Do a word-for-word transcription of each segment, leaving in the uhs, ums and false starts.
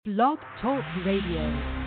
Blog Talk Radio.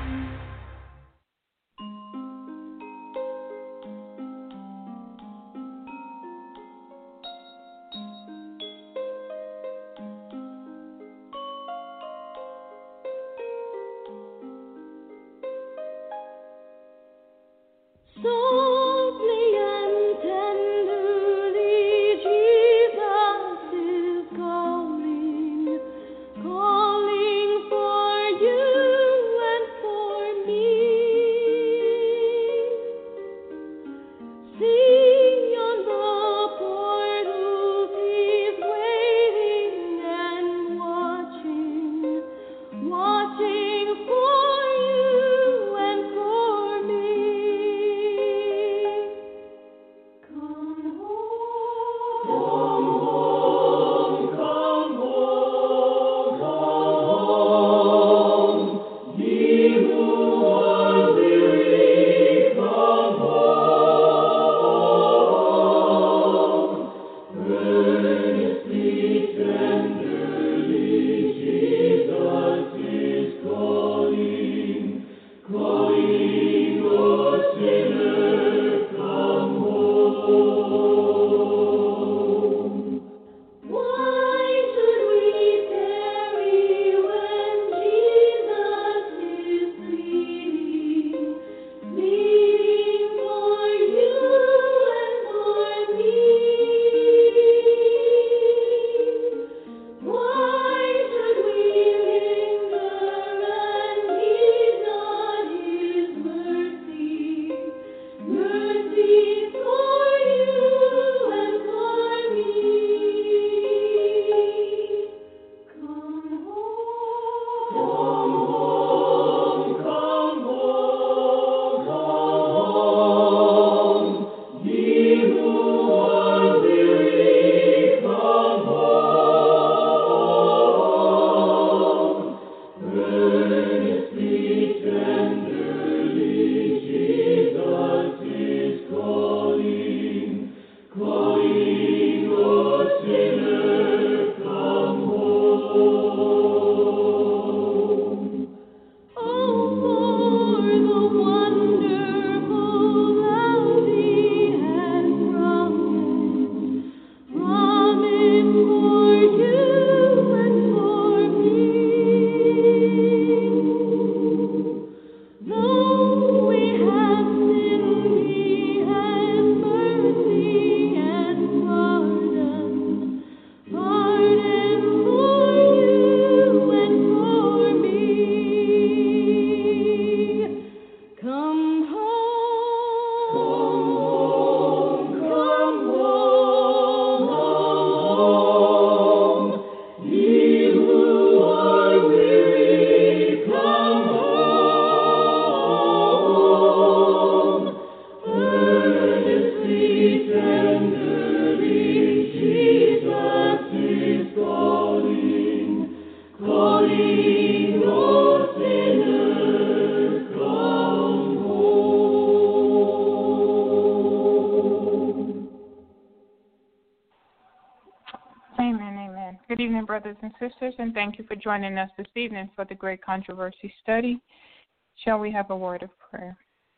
Brothers and sisters, and thank you for joining us this evening for the Great Controversy Study. Shall we have a word of prayer?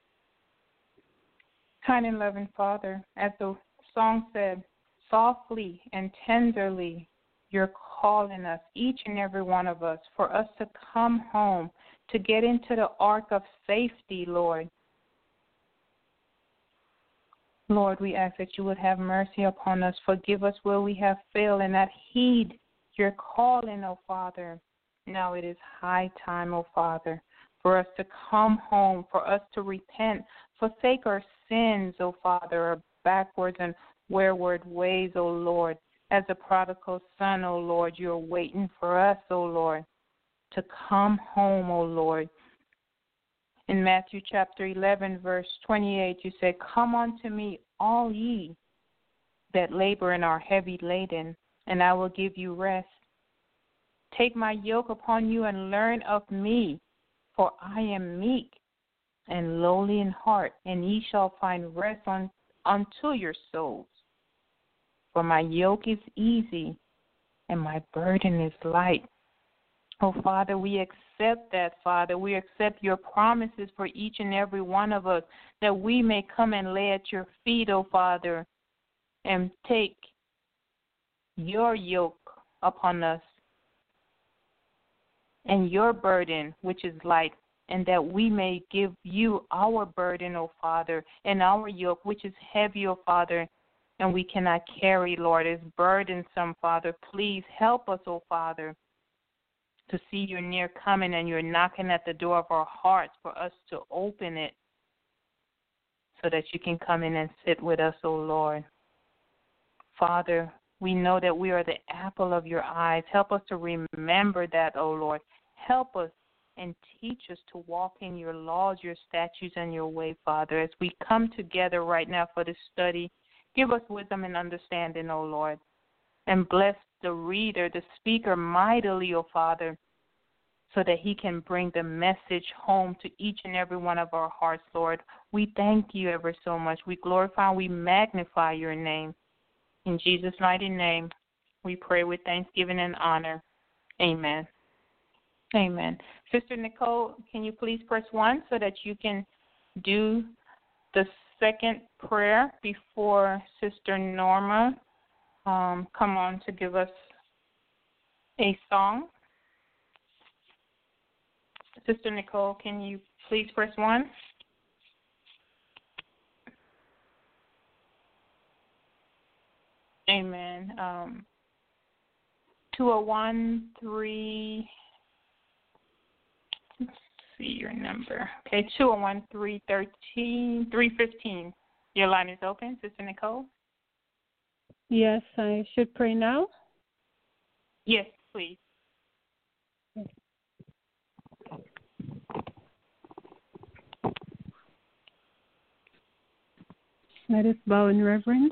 Kind and loving Father, as the song said, softly and tenderly you're calling us, each and every one of us, for us to come home, to get into the ark of safety, Lord. Lord, we ask that you would have mercy upon us, forgive us where we have failed, and that heed your calling, O Father. Now it is high time, O Father, for us to come home, for us to repent, forsake our sins, O Father, our backwards and wayward ways, O Lord. As a prodigal son, O Lord, you're waiting for us, O Lord, to come home, O Lord. In Matthew chapter eleven, verse twenty-eight, you say, "Come unto me, all ye that labor and are heavy laden, and I will give you rest. Take my yoke upon you and learn of me, for I am meek and lowly in heart, and ye shall find rest on, unto your souls. For my yoke is easy and my burden is light." Oh, Father, we accept that, Father. We accept your promises for each and every one of us, that we may come and lay at your feet, oh Father, and take your yoke upon us and your burden, which is light, and that we may give you our burden, O Father, and our yoke, which is heavy, O Father, and we cannot carry, Lord. It's burdensome, Father. Please help us, O Father, to see your near coming and you're knocking at the door of our hearts for us to open it so that you can come in and sit with us, O Lord. Father, we know that we are the apple of your eyes. Help us to remember that, O Lord. Help us and teach us to walk in your laws, your statutes, and your way, Father. As we come together right now for this study, give us wisdom and understanding, O Lord, and bless the reader, the speaker mightily, O Father, so that he can bring the message home to each and every one of our hearts, Lord. We thank you ever so much. We glorify and we magnify your name. In Jesus' mighty name, we pray with thanksgiving and honor. Amen. Amen. Sister Nicole, can you please press one so that you can do the second prayer before Sister Norma um, come on to give us a song? Sister Nicole, can you please press one? Amen. Um, two oh one, three, let's see your number. Okay, two oh one, three thirteen, three fifteen. Your line is open, Sister Nicole? Yes, I should pray now? Yes, please. Let us bow in reverence.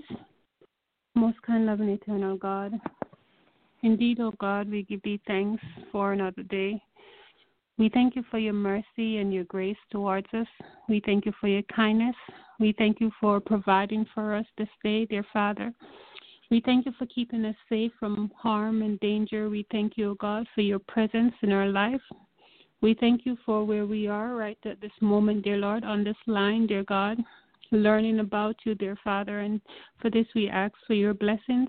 Most kind, loving, eternal God, indeed, O God, we give thee thanks for another day. We thank you for your mercy and your grace towards us. We thank you for your kindness. We thank you for providing for us this day, dear Father. We thank you for keeping us safe from harm and danger. We thank you, O God, for your presence in our life. We thank you for where we are right at this moment, dear Lord, on this line, dear God, learning about you, dear Father, and for this we ask for your blessings.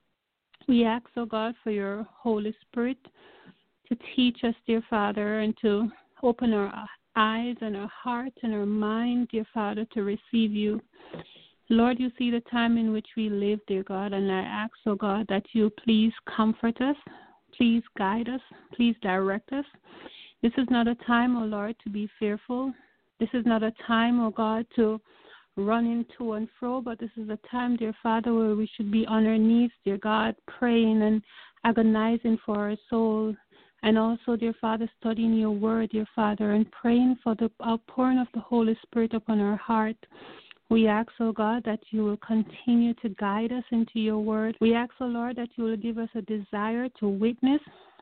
We ask, oh God, for your Holy Spirit to teach us, dear Father, and to open our eyes and our heart and our mind, dear Father, to receive you. Lord, you see the time in which we live, dear God, and I ask, oh God, that you please comfort us, please guide us, please direct us. This is not a time, oh Lord, to be fearful. This is not a time, oh God, to running to and fro, but this is a time, dear Father, where we should be on our knees, dear God, praying and agonizing for our soul, and also, dear Father, studying your word, dear Father, and praying for the outpouring of the Holy Spirit upon our heart. We ask, oh God, that you will continue to guide us into your word. We ask, oh Lord, that you will give us a desire to witness,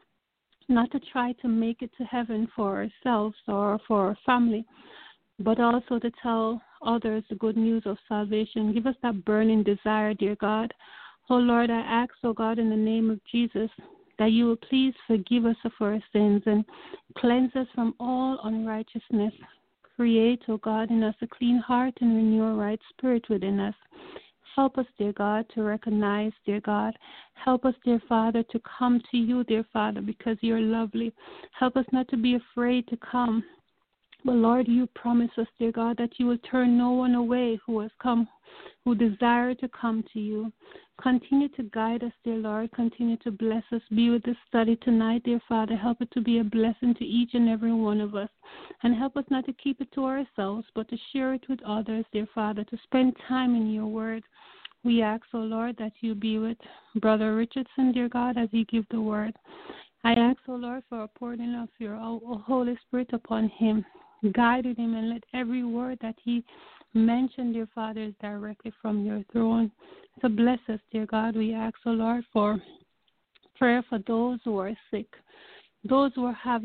not to try to make it to heaven for ourselves or for our family, but also to tell others the good news of salvation. Give us that burning desire, dear God. Oh Lord, I ask, oh God, in the name of Jesus, that you will please forgive us of our sins and cleanse us from all unrighteousness. Create, oh God, in us a clean heart and renew a right spirit within us. Help us, dear God, to recognize, dear God. Help us, dear Father, to come to you, dear Father, because you're lovely. Help us not to be afraid to come. But Lord, you promise us, dear God, that you will turn no one away who has come, who desire to come to you. Continue to guide us, dear Lord. Continue to bless us. Be with this study tonight, dear Father. Help it to be a blessing to each and every one of us. And help us not to keep it to ourselves, but to share it with others, dear Father, to spend time in your word. We ask, oh Lord, that you be with Brother Richardson, dear God, as he gives the word. I ask, oh Lord, for a pouring of your Holy Spirit upon him. Guided him, and let every word that he mentioned, dear Father, is directly from your throne. So bless us, dear God. We ask, oh Lord, for prayer for those who are sick, those who are having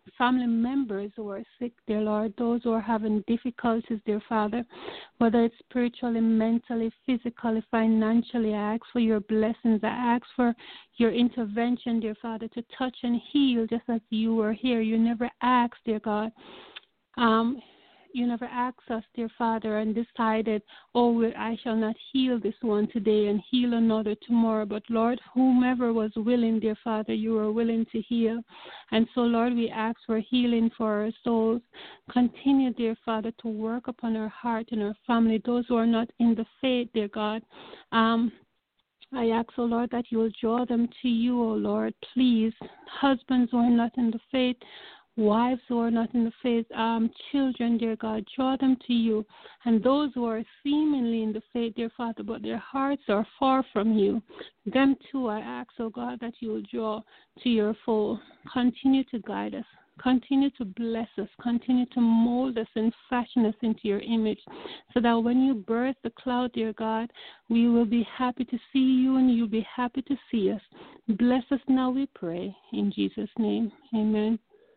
family members who are sick, dear Lord, those who are having difficulties, dear Father, whether it's spiritually, mentally, physically, financially. I ask for your blessings. I ask for your intervention, dear Father, to touch and heal just as you were here. You never asked, dear God. Um, You never asked us, dear Father, and decided, oh, I shall not heal this one today and heal another tomorrow. But, Lord, whomever was willing, dear Father, you were willing to heal. And so, Lord, we ask for healing for our souls. Continue, dear Father, to work upon our heart and our family, those who are not in the faith, dear God. Um, I ask, oh Lord, that you will draw them to you, oh Lord, please. Husbands who are not in the faith, wives who are not in the faith, um, children, dear God, draw them to you. And those who are seemingly in the faith, dear Father, but their hearts are far from you, them too I ask, oh God, that you will draw to your fold. Continue to guide us. Continue to bless us. Continue to mold us and fashion us into your image so that when you birth the cloud, dear God, we will be happy to see you and you'll be happy to see us. Bless us now, we pray. In Jesus' name, amen.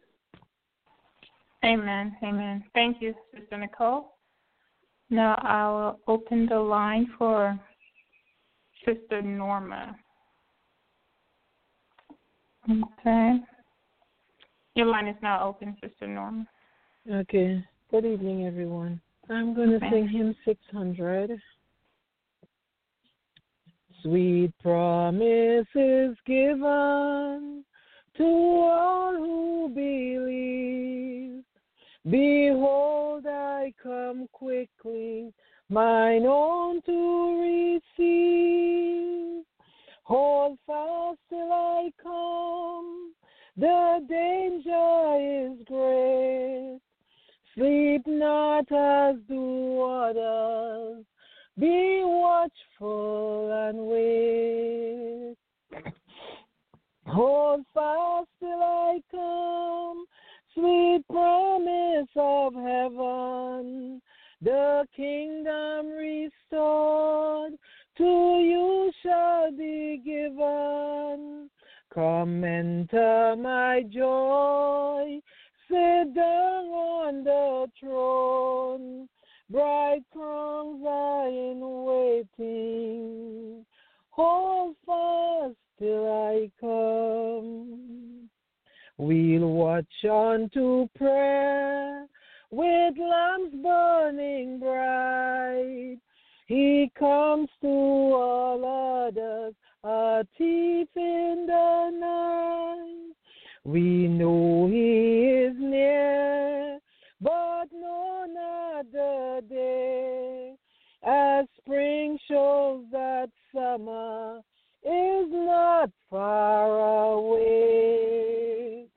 Amen. Amen. Thank you, Sister Nicole. Now I will open the line for Sister Norma. Okay. Your line is now open, Sister Norma. Okay. Good evening, everyone. I'm going to okay. sing hymn six hundred. Sweet promises given to all who believe. Behold, I come quickly, mine own to receive. Hold fast till I come, the danger is great. Sleep not as do others, be watchful and wait. Hold fast till I come, sweet promise of heaven, the kingdom restored, to you shall be given. Come enter my joy, sit down on the throne, bright crowns are in waiting. Hold fast till I come. We'll watch on to prayer with lamps burning bright. He comes to all others, a thief in the night. We know he is near, but no, not the day. As spring shows that summer is not far away.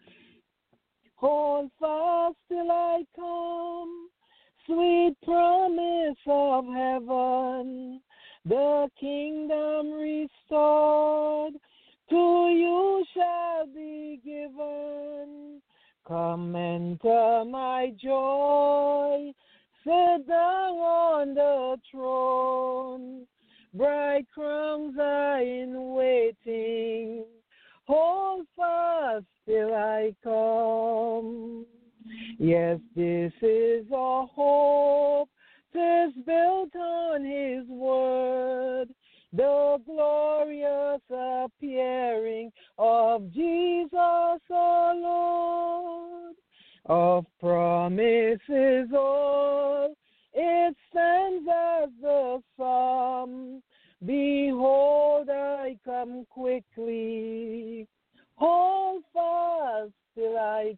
Hold fast till I come, sweet promise of heaven, the kingdom restored, to you shall be given. Come enter my joy, sit down on the throne, bright crowns are in waiting. Hold fast till I come. Yes, this is our hope, 'tis built on his word, the glorious appearing of Jesus our Lord. Of promises all, it stands as the psalm. Behold, I come quickly. Hold fast till I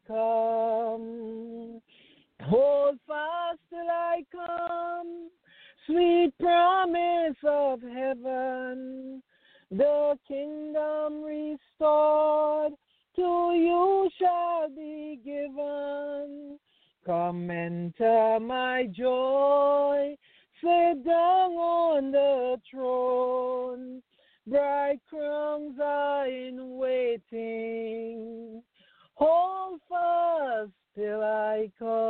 come. Hold fast till I come. Sweet promise of heaven, the kingdom restored, to you shall be given. Come enter my joy, sit down on the throne, bright crowns are in waiting. Hold fast till I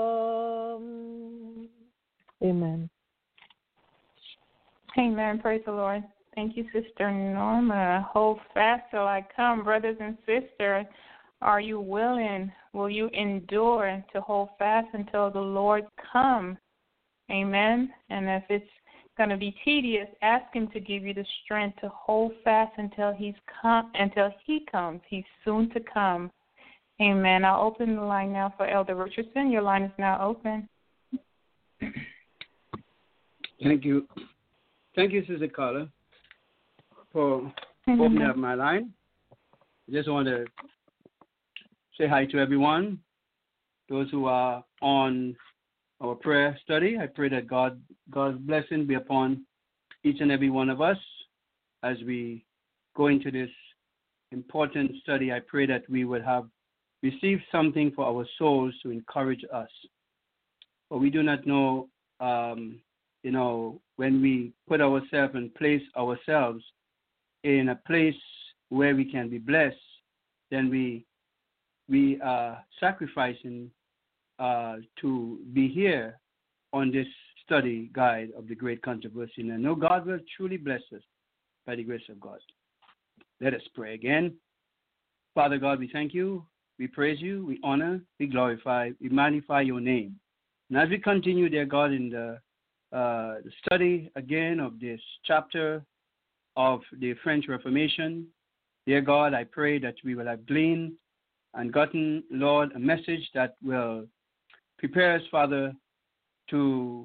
come. Amen. Amen. Praise the Lord. Thank you, Sister Norma. Hold fast till I come, brothers and sisters. Are you willing? Will you endure to hold fast until the Lord come? Amen. And if it's going to be tedious, ask Him to give you the strength to hold fast until He's come. Until He comes, He's soon to come. Amen. I'll open the line now for Elder Richardson. Your line is now open. Thank you. Thank you, Sister Carla, for Mm-hmm. opening up my line. I just want to say hi to everyone, those who are on our prayer study. I pray that God, God's blessing be upon each and every one of us as we go into this important study. I pray that we would have received something for our souls to encourage us. But we do not know, um, you know, when we put ourselves and place ourselves in a place where we can be blessed, then we we are sacrificing uh, to be here on this study guide of the great controversy. And I know God will truly bless us by the grace of God. Let us pray again. Father God, we thank you, we praise you, we honor, we glorify, we magnify your name. And as we continue, dear God, in the, uh, the study again of this chapter of the French Reformation, dear God, I pray that we will have gleaned and gotten, Lord, a message that will prepare us, Father, to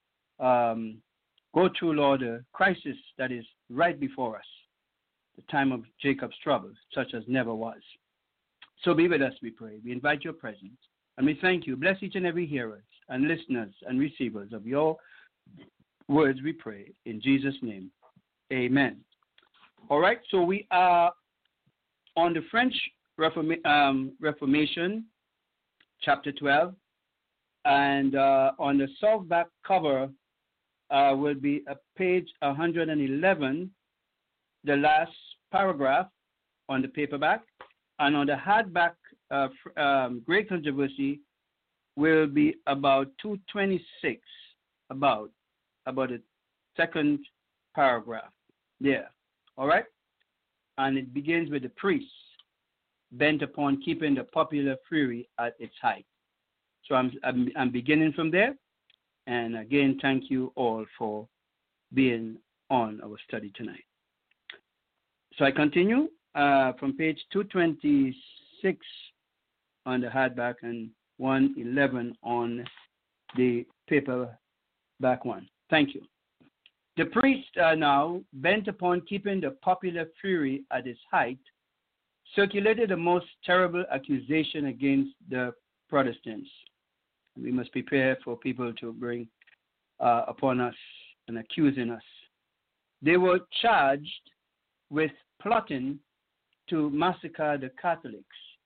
um, go through, Lord, a crisis that is right before us, the time of Jacob's trouble, such as never was. So be with us, we pray. We invite your presence, and we thank you. Bless each and every hearer and listeners and receivers of your words, we pray, in Jesus' name. Amen. All right, so we are on the French Reforma- um, Reformation, chapter twelve, and uh, on the soft back cover uh, will be a page one hundred eleven, the last paragraph on the paperback, and on the hardback, uh, um, Great Controversy will be about two twenty-six, about, about the second paragraph there. All right? And it begins with the priests bent upon keeping the popular fury at its height. So I'm, I'm, I'm beginning from there. And again, thank you all for being on our study tonight. So I continue uh, from page two twenty-six on the hardback and one eleven on the paperback one. Thank you. The priests are now bent upon keeping the popular fury at its height, circulated the most terrible accusation against the Protestants. We must prepare for people to bring uh, upon us and accusing us. They were charged with plotting to massacre the Catholics,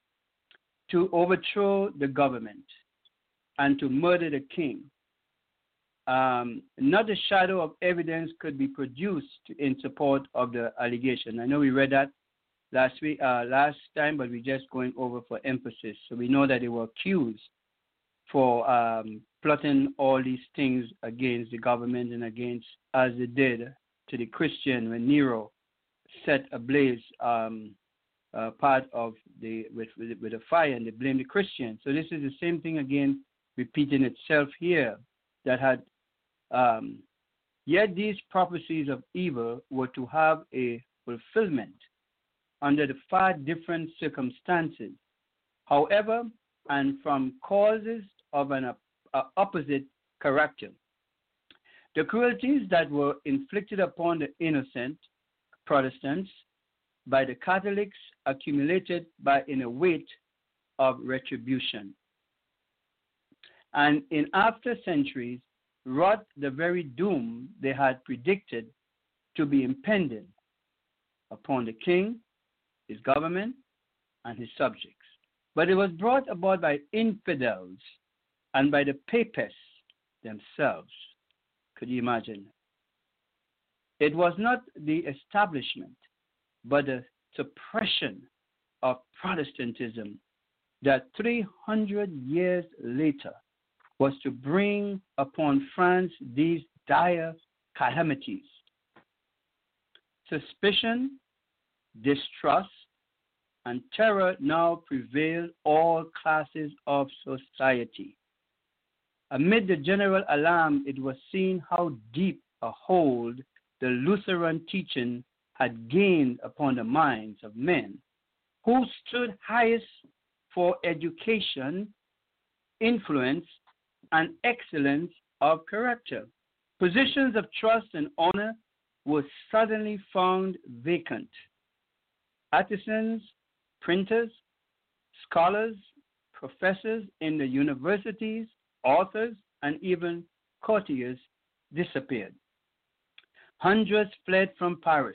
to overthrow the government, and to murder the king. Um, not a shadow of evidence could be produced in support of the allegation. I know we read that last week, uh, last time, but we're just going over for emphasis. So we know that they were accused for um, plotting all these things against the government and against, as they did to the Christian when Nero set ablaze um, uh, part of the with, with with a fire, and they blamed the Christians. So this is the same thing again, repeating itself here. That had um, yet these prophecies of evil were to have a fulfillment under the far different circumstances, however, and from causes of an uh, opposite character. The cruelties that were inflicted upon the innocent Protestants by the Catholics accumulated by in a weight of retribution, and in after centuries wrought the very doom they had predicted to be impending upon the king, his government, and his subjects. But it was brought about by infidels and by the papists themselves. Could you imagine? It was not the establishment, but the suppression of Protestantism that three hundred years later was to bring upon France these dire calamities. Suspicion, distrust, and terror now prevailed all classes of society. Amid the general alarm, it was seen how deep a hold the Lutheran teaching had gained upon the minds of men who stood highest for education, influence, and excellence of character. Positions of trust and honor were suddenly found vacant. Artisans, printers, scholars, professors in the universities, authors, and even courtiers disappeared. Hundreds fled from Paris.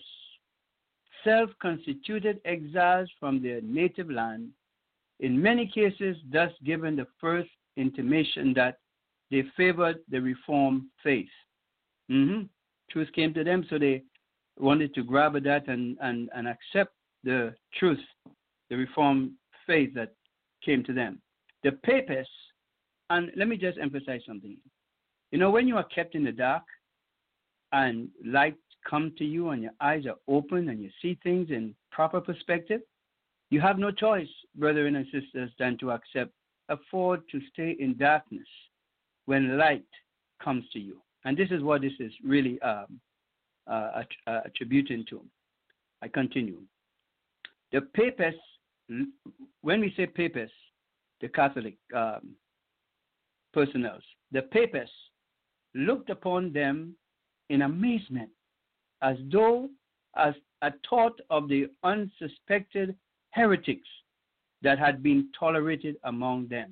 Self-constituted exiles from their native land, in many cases thus given the first intimation that they favored the Reformed faith. Mm-hmm. Truth came to them, so they wanted to grab at that and, and, and accept the truth, the Reformed faith that came to them. The Papists, and let me just emphasize something. You know, when you are kept in the dark and light come to you and your eyes are open and you see things in proper perspective, you have no choice, brethren and sisters, than to accept, afford to stay in darkness when light comes to you. And this is what this is really um, uh, uh, attributing to. I continue. The Papists, when we say Papists, the Catholic um, personnel, the Papists looked upon them in amazement, as though as a thought of the unsuspected heretics that had been tolerated among them.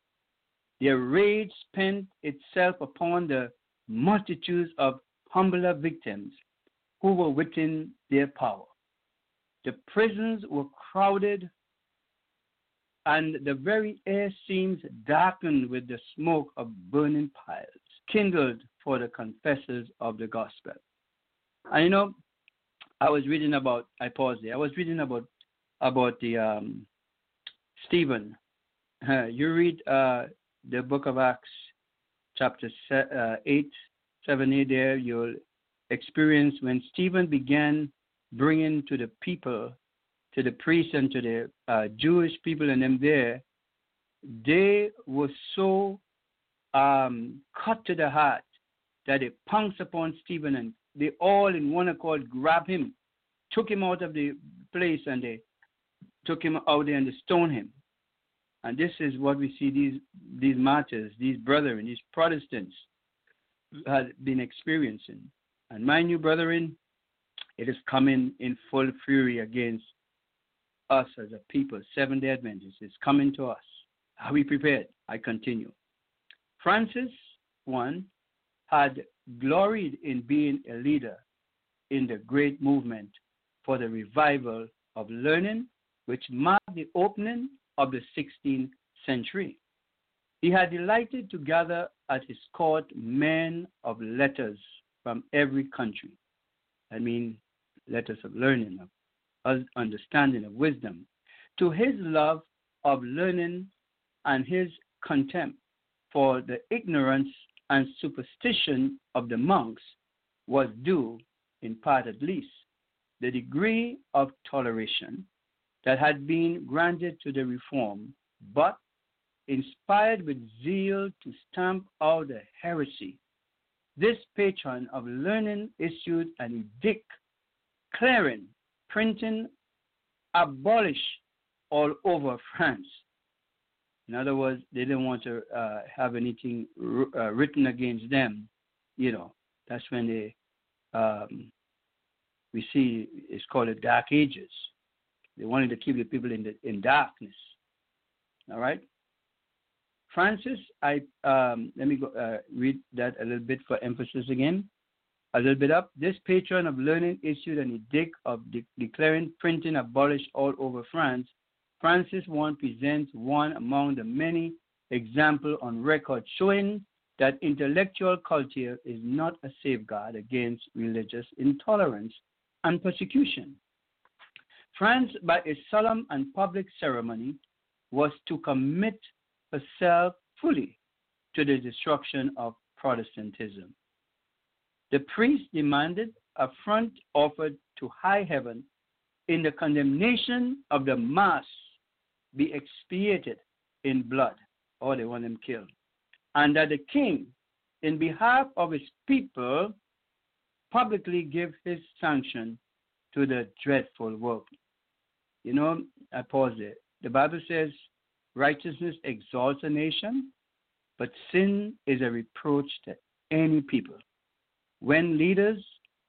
Their rage spent itself upon the multitudes of humbler victims who were within their power. The prisons were crowded, and the very air seems darkened with the smoke of burning piles, kindled for the confessors of the gospel. And you know, I was reading about, I paused there, I was reading about about the um, Stephen. Uh, you read uh, the book of Acts, chapter se- uh, eight, seven, eight there, you'll experience when Stephen began bringing to the people, to the priests and to the uh, Jewish people and them there, they were so um, cut to the heart that they pounced upon Stephen, and they all in one accord grabbed him, took him out of the place, and they took him out there and they stoned him. And this is what we see these these martyrs, these brethren, these Protestants had been experiencing. And mind you, brethren, it is coming in full fury against us as a people. Seventh-day Adventists is coming to us. Are we prepared? I continue. Francis, one, had gloried in being a leader in the great movement for the revival of learning, which marked the opening of the sixteenth century. He had delighted to gather at his court men of letters from every country. I mean, letters of learning, of understanding, of wisdom. To his love of learning and his contempt for the ignorance and superstition of the monks was due, in part at least, the degree of toleration that had been granted to the reform, but inspired with zeal to stamp out the heresy. This patron of learning issued an edict declaring printing abolished all over France. In other words, they didn't want to uh, have anything uh, written against them. You know, that's when they, um, we see, it's called the Dark Ages. They wanted to keep the people in the in darkness. All right. Francis, I um, let me go uh, read that a little bit for emphasis again. A little bit up. This patron of learning issued an edict of de- declaring printing abolished all over France. Francis the First presents one among the many examples on record showing that intellectual culture is not a safeguard against religious intolerance and persecution. France, by a solemn and public ceremony, was to commit herself fully to the destruction of Protestantism. The priest demanded a front offered to high heaven in the condemnation of the mass be expiated in blood, or they want them killed, and that the king, in behalf of his people, publicly give his sanction to the dreadful work. You know, I pause there. The Bible says righteousness exalts a nation, but sin is a reproach to any people. When leaders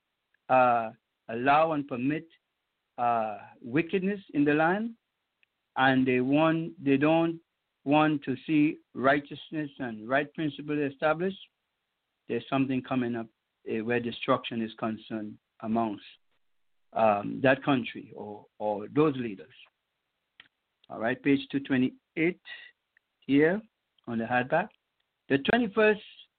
uh, allow and permit uh, wickedness in the land, and they want, they don't want to see righteousness and right principle established, there's something coming up uh, where destruction is concerned amongst um, that country or, or those leaders. All right, page two twenty-eight here on the hardback. The twenty-first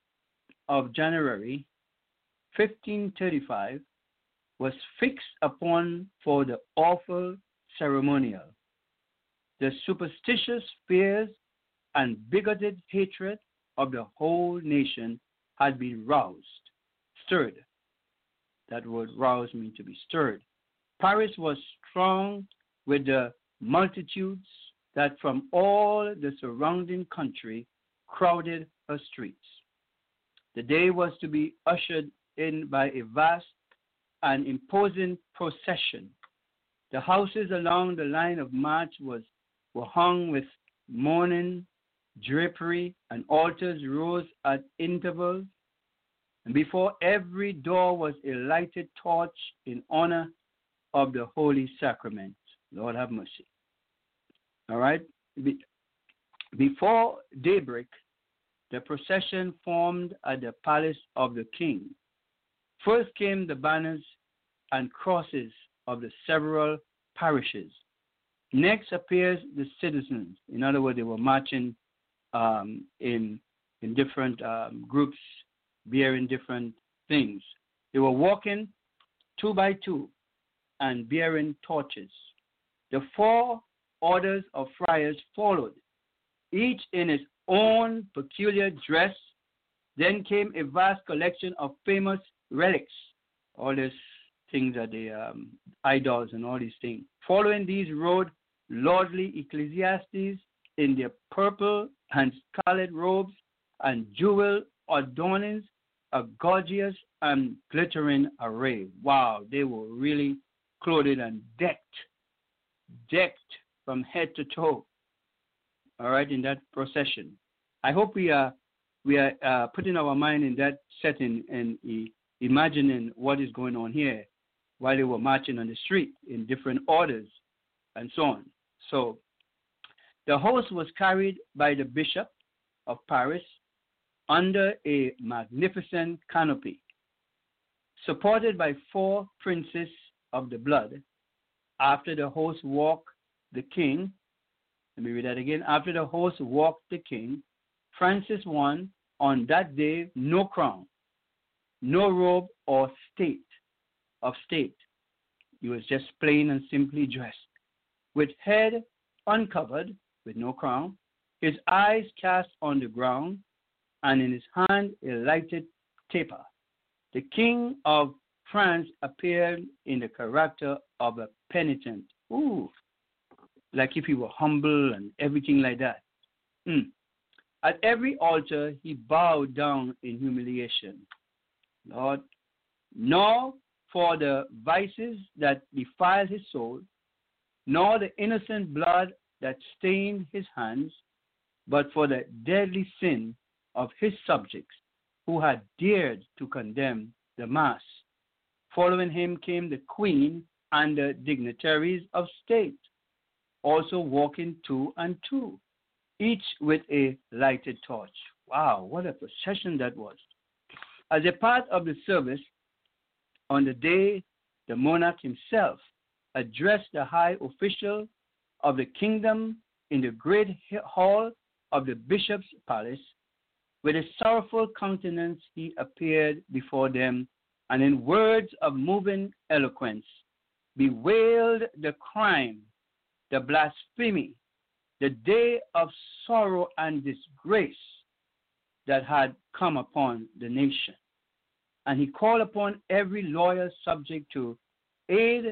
of January, fifteen thirty-five, was fixed upon for the awful ceremonial. The superstitious fears and bigoted hatred of the whole nation had been roused, stirred. That word rouse means to be stirred. Paris was strong with the multitudes that from all the surrounding country crowded her streets. The day was to be ushered in by a vast and imposing procession. The houses along the line of march was, were hung with mourning, drapery, and altars rose at intervals. And before every door was a lighted torch in honor of the Holy Sacrament. Lord have mercy. All right? Be- before daybreak, the procession formed at the palace of the king. First came the banners and crosses of the several parishes. Next appears the citizens. In other words, they were marching um, in, in different um, groups, bearing different things. They were walking two by two and bearing torches. The four orders of friars followed, each in its own peculiar dress. Then came a vast collection of famous relics, all these things are the um, idols and all these things. Following these rode lordly ecclesiastes in their purple and scarlet robes and jewel adornings, a gorgeous and glittering array. Wow, they were really clothed and decked, decked from head to toe. All right, in that procession. I hope we are we are uh, putting our mind in that setting and uh, imagining what is going on here while they were marching on the street in different orders and so on. So the host was carried by the Bishop of Paris under a magnificent canopy, supported by four princes of the blood. After the host walked the king, let me read that again. After the host walked the king, Francis the First, on that day, no crown, no robe or state of state. He was just plain and simply dressed, with head uncovered, with no crown, his eyes cast on the ground, and in his hand a lighted taper. The King of France appeared in the character of a penitent. Ooh, like if he were humble and everything like that. Mm. At every altar, he bowed down in humiliation. Lord, nor for the vices that defiled his soul, nor the innocent blood that stained his hands, but for the deadly sin of his subjects who had dared to condemn the mass. Following him came the queen and the dignitaries of state, also walking two and two, each with a lighted torch. Wow, what a procession that was. As a part of the service, on the day the monarch himself addressed the high official of the kingdom in the great hall of the bishop's palace, with a sorrowful countenance he appeared before them, and in words of moving eloquence bewailed the crime, the blasphemy, the day of sorrow and disgrace that had come upon the nation. And he called upon every loyal subject to aid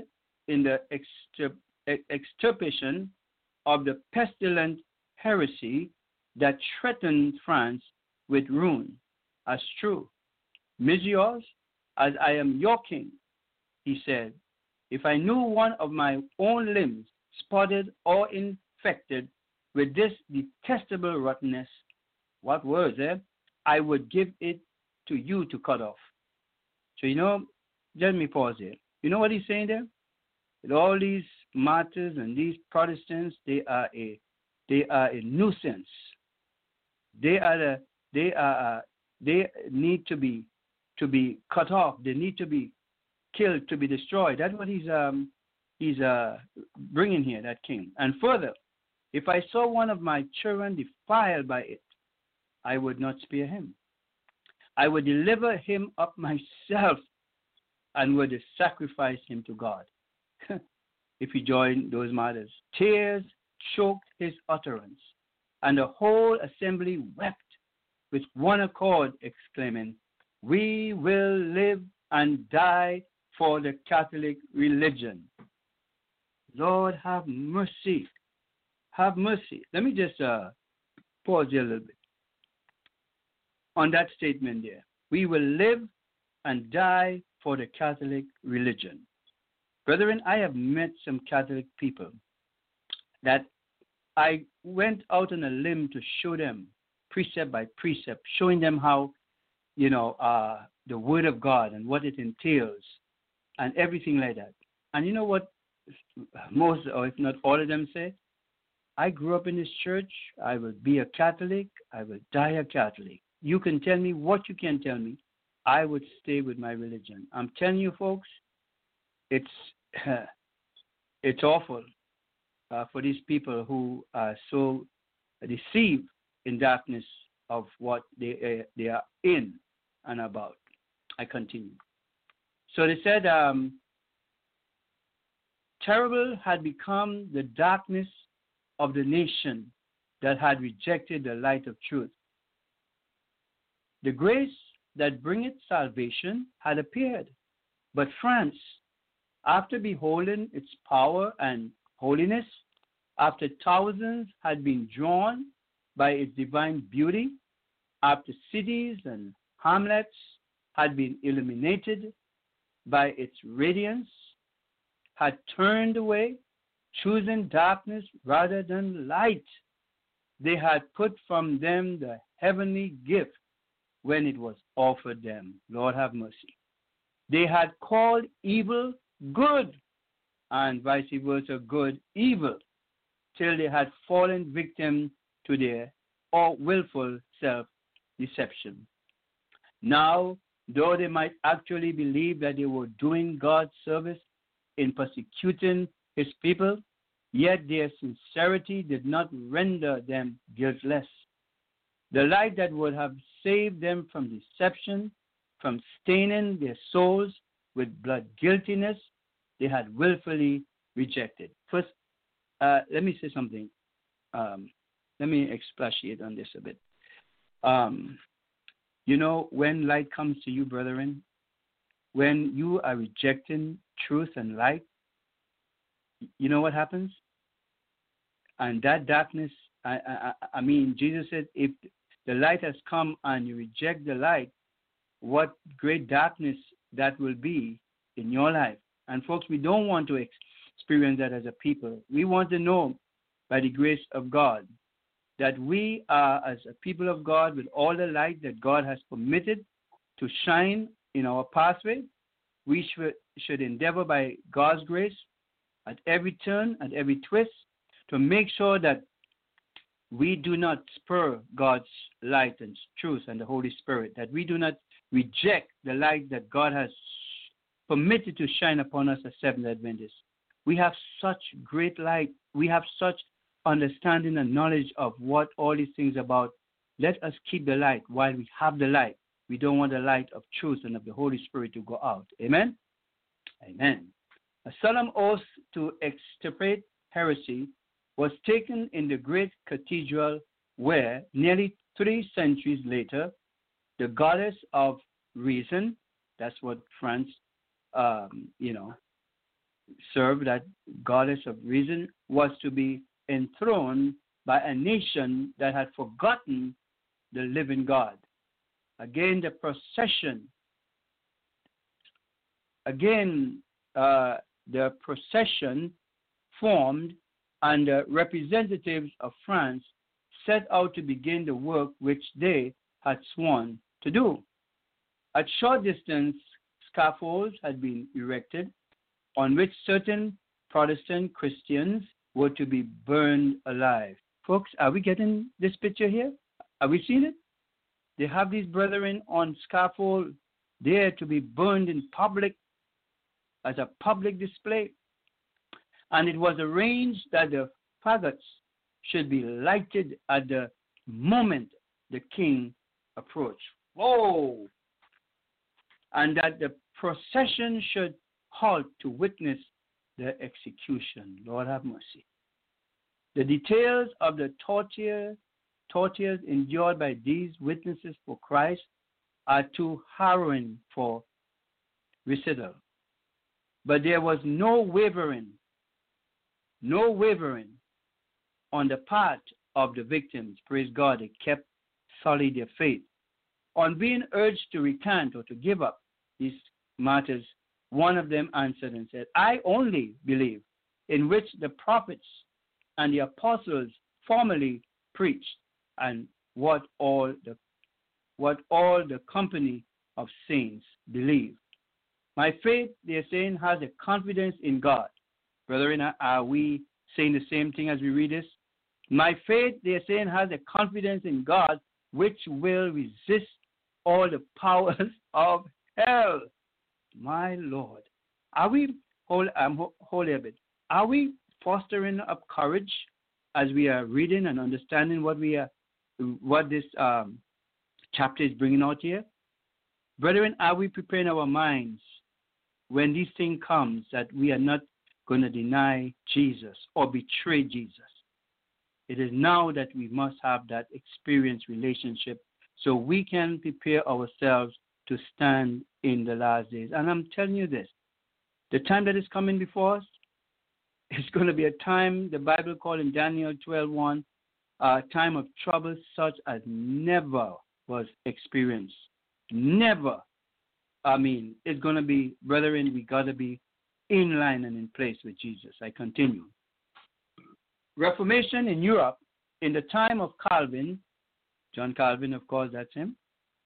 in the extirp- extirpation of the pestilent heresy that threatened France with ruin, as true. Messieurs, as I am your king, he said, if I knew one of my own limbs spotted or infected with this detestable rottenness, what words, eh? I would give it to you to cut off. So, you know, let me pause here. You know what he's saying there? With all these martyrs and these Protestants, they are a they are a nuisance. They are a, they are a, they need to be to be cut off. They need to be killed, to be destroyed. That's what he's um he's uh bringing here, that king. And further, if I saw one of my children defiled by it, I would not spare him. I would deliver him up myself and would sacrifice him to God. If he joined those martyrs. Tears choked his utterance, and the whole assembly wept with one accord, exclaiming, we will live and die for the Catholic religion. Lord, have mercy. Have mercy. Let me just uh, pause here a little bit on that statement there. We will live and die for the Catholic religion. Brethren, I have met some Catholic people that I went out on a limb to show them precept by precept, showing them how, you know, uh, the Word of God and what it entails and everything like that. And you know what most, or if not all of them say? I grew up in this church. I will be a Catholic. I will die a Catholic. You can tell me what you can tell me. I would stay with my religion. I'm telling you, folks, it's it's awful uh, for these people who are so deceived in darkness of what they uh, they are in and about. I continue. So they said, um, terrible had become the darkness of the nation that had rejected the light of truth. The grace that bringeth salvation had appeared, but France, after beholding its power and holiness, after thousands had been drawn by its divine beauty, after cities and hamlets had been illuminated by its radiance, had turned away, choosing darkness rather than light. They had put from them the heavenly gift when it was offered them. Lord have mercy. They had called evil good, and vice versa, good evil, till they had fallen victim to their or willful self-deception. Now, though they might actually believe that they were doing God's service in persecuting his people, yet their sincerity did not render them guiltless. The light that would have saved them from deception, from staining their souls with blood guiltiness, they had willfully rejected. First, uh, let me say something. Um, let me expatiate on this a bit. Um, you know, when light comes to you, brethren, when you are rejecting truth and light, you know what happens? And that darkness, I, I, I mean, Jesus said, if the light has come and you reject the light, what great darkness that will be in your life. And folks, we don't want to experience that as a people. We want to know by the grace of God that we are, as a people of God, with all the light that God has permitted to shine in our pathway, we should, should endeavor by God's grace at every turn, at every twist, to make sure that we do not spur God's light and truth and the Holy Spirit, that we do not reject the light that God has permitted to shine upon us as Seventh Adventists. We have such great light. We have such understanding and knowledge of what all these things are about. Let us keep the light while we have the light. We don't want the light of truth and of the Holy Spirit to go out. Amen? Amen. A solemn oath to extirpate heresy was taken in the great cathedral where, nearly three centuries later, the goddess of reason, that's what France, um, you know, served, that goddess of reason, was to be enthroned by a nation that had forgotten the living God. Again, the procession, again, uh, the procession formed, and the representatives of France set out to begin the work which they had sworn to do. At short distance, scaffolds had been erected on which certain Protestant Christians were to be burned alive. Folks, are we getting this picture here? Are we seeing it? They have these brethren on scaffold there to be burned in public as a public display. And it was arranged that the faggots should be lighted at the moment the king approached. Whoa! And that the procession should halt to witness the execution. Lord have mercy. The details of the torture, tortures endured by these witnesses for Christ are too harrowing for recital. But there was no wavering, no wavering on the part of the victims. Praise God, they kept solid their faith. On being urged to recant or to give up these matters, one of them answered and said, I only believe in which the prophets and the apostles formerly preached, and what all the what all the company of saints believe. My faith, they're saying, has a confidence in God. Brethren, are we saying the same thing as we read this? My faith, they're saying, has a confidence in God which will resist all the powers of hell. My Lord. Are we, hold, um, hold a bit, are we fostering up courage as we are reading and understanding what we are, what this um, chapter is bringing out here? Brethren, are we preparing our minds when this thing comes that we are not going to deny Jesus or betray Jesus? It is now that we must have that experience relationship so we can prepare ourselves to stand in the last days. And I'm telling you this, the time that is coming before us, it's going to be a time, the Bible called in Daniel twelve one, a time of trouble such as never was experienced. Never. I mean, it's going to be, brethren, we got to be in line and in place with Jesus. I continue. Reformation in Europe in the time of Calvin, John Calvin, of course, that's him.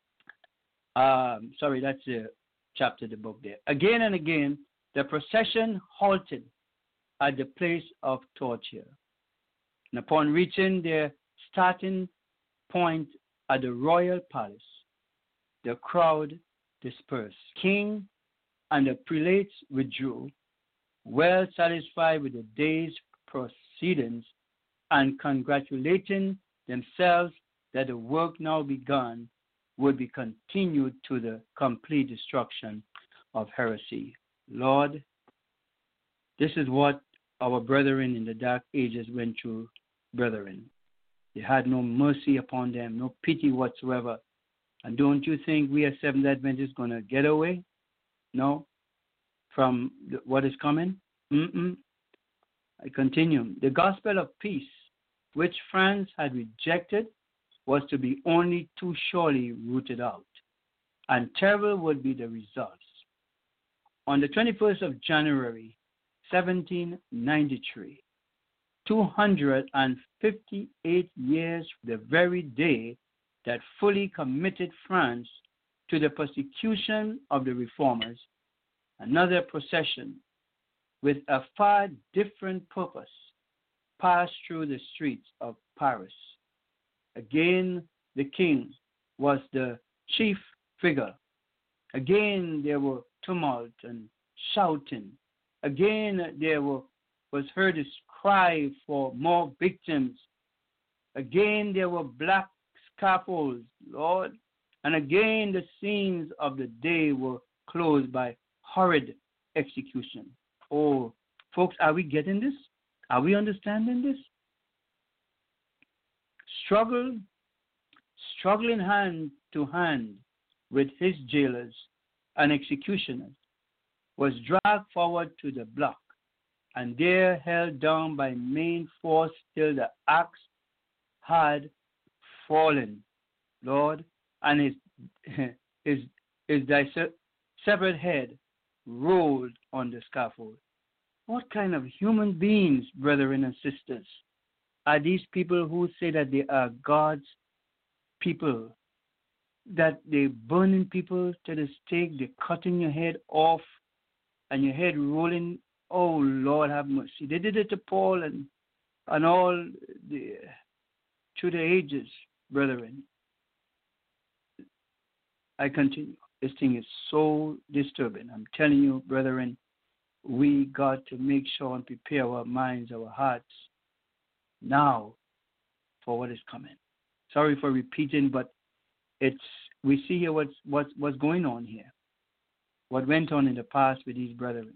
Um, sorry, that's the chapter of the book there. Again and again, the procession halted at the place of torture. And upon reaching their starting point at the royal palace, the crowd dispersed. King and the prelates withdrew, well satisfied with the day's proceedings and congratulating themselves that the work now begun would be continued to the complete destruction of heresy. Lord, this is what our brethren in the dark ages went through, brethren. They had no mercy upon them, no pity whatsoever. And don't you think we as Seventh-day Adventists going to get away? No? From the, what is coming? Mm-mm. I continue. The gospel of peace, which France had rejected, was to be only too surely rooted out, and terrible would be the results. On the twenty-first of January, seventeen ninety-three, two hundred fifty-eight years, the very day that fully committed France to the persecution of the reformers, another procession with a far different purpose passed through the streets of Paris. Again, the king was the chief figure. Again, there were tumult and shouting. Again, there were, was heard this cry for more victims. Again, there were black scaffolds, Lord. And again, the scenes of the day were closed by horrid execution. Oh, folks, are we getting this? Are we understanding this? Struggle, struggling hand to hand with his jailers and executioners, was dragged forward to the block and there held down by main force till the axe had fallen, Lord, and his his his severed head rolled on the scaffold. What kind of human beings, brethren and sisters, are these people who say that they are God's people, that they burning people to the stake, they cutting your head off and your head rolling? Oh, Lord, have mercy. They did it to Paul and, and all the, through the ages, brethren. I continue. This thing is so disturbing. I'm telling you, brethren, we got to make sure and prepare our minds, our hearts now for what is coming. Sorry for repeating, but it's we see here what's what's what's going on here. What went on in the past with these brethren.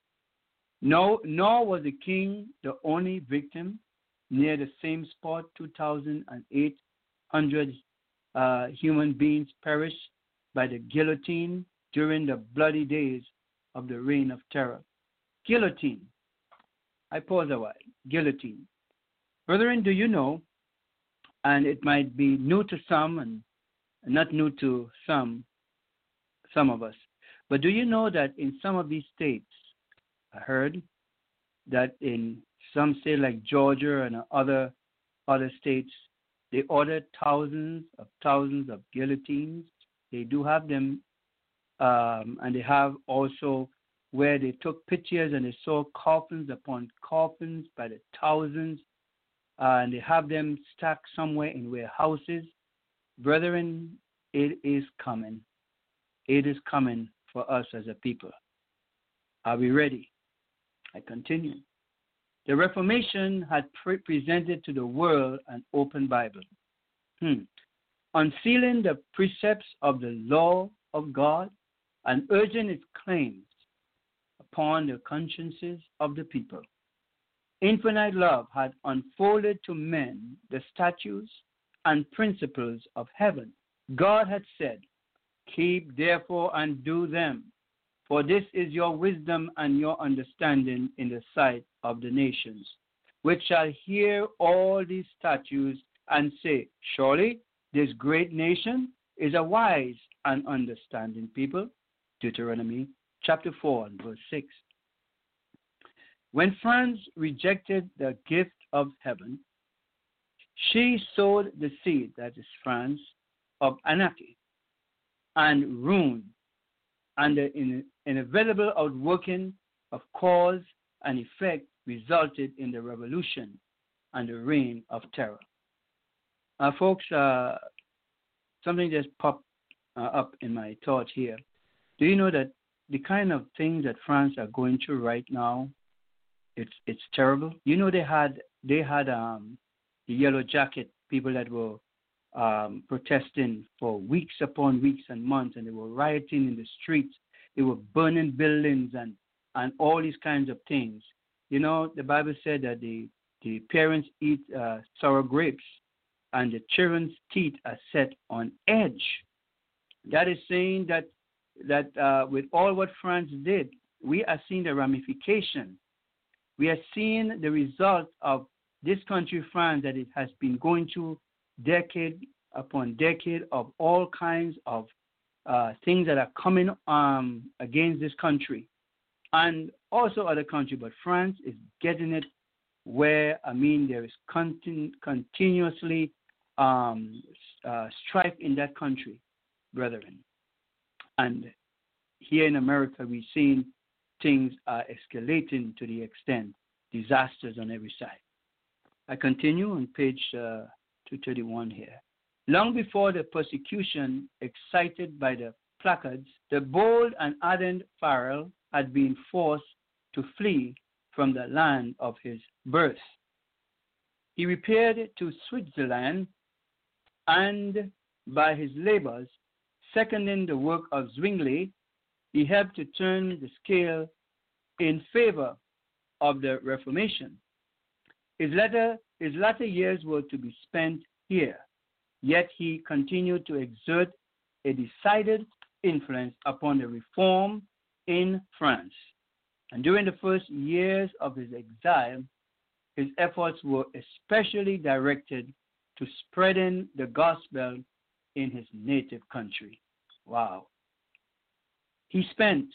No, nor was the king the only victim. Near the same spot, two thousand eight hundred uh, human beings perished by the guillotine during the bloody days of the reign of terror. Guillotine. I pause a while. Guillotine. Brethren, do you know, and it might be new to some and not new to some, some of us, but do you know that in some of these states, I heard that in some states like Georgia and other other states, they ordered thousands of thousands of guillotines. They do have them, um, and they have also where they took pictures and they saw coffins upon coffins by the thousands, uh, and they have them stacked somewhere in warehouses. Brethren, it is coming. It is coming for us as a people. Are we ready? I continue. The Reformation had pre- presented to the world an open Bible, hmm. unsealing the precepts of the law of God and urging its claims upon the consciences of the people. Infinite love had unfolded to men the statutes and principles of heaven. God had said, "Keep therefore and do them, for this is your wisdom and your understanding in the sight of the nations, which shall hear all these statutes and say, surely this great nation is a wise and understanding people." Deuteronomy chapter four and verse six. When France rejected the gift of heaven, she sowed the seed, that is France, of anarchy and ruin, and the inevitable outworking of cause and effect resulted in the revolution and the reign of terror. Uh, folks, uh, something just popped uh, up in my thoughts here. Do you know that the kind of things that France are going through right now, it's it's terrible. You know they had they had um, the yellow jacket people that were um, protesting for weeks upon weeks and months, and they were rioting in the streets. They were burning buildings and, and all these kinds of things. You know, the Bible said that the, the parents eat uh, sour grapes and the children's teeth are set on edge. That is saying that that uh, with all what France did, we are seeing the ramification. We are seeing the result of this country, France, that it has been going through decade upon decade of all kinds of uh, things that are coming um, against this country and also other countries. But France is getting it where, I mean, there is continu- continuously um, uh, strife in that country, brethren. And here in America, we've seen things are escalating to the extent disasters on every side. I continue on page uh, two thirty-one here. Long before the persecution excited by the placards, the bold and ardent Farel had been forced to flee from the land of his birth. He repaired to Switzerland, and by his labors, seconding the work of Zwingli, he helped to turn the scale in favor of the Reformation. His latter, his latter years were to be spent here, yet he continued to exert a decided influence upon the reform in France. And during the first years of his exile, his efforts were especially directed to spreading the gospel in his native country. Wow. He spent,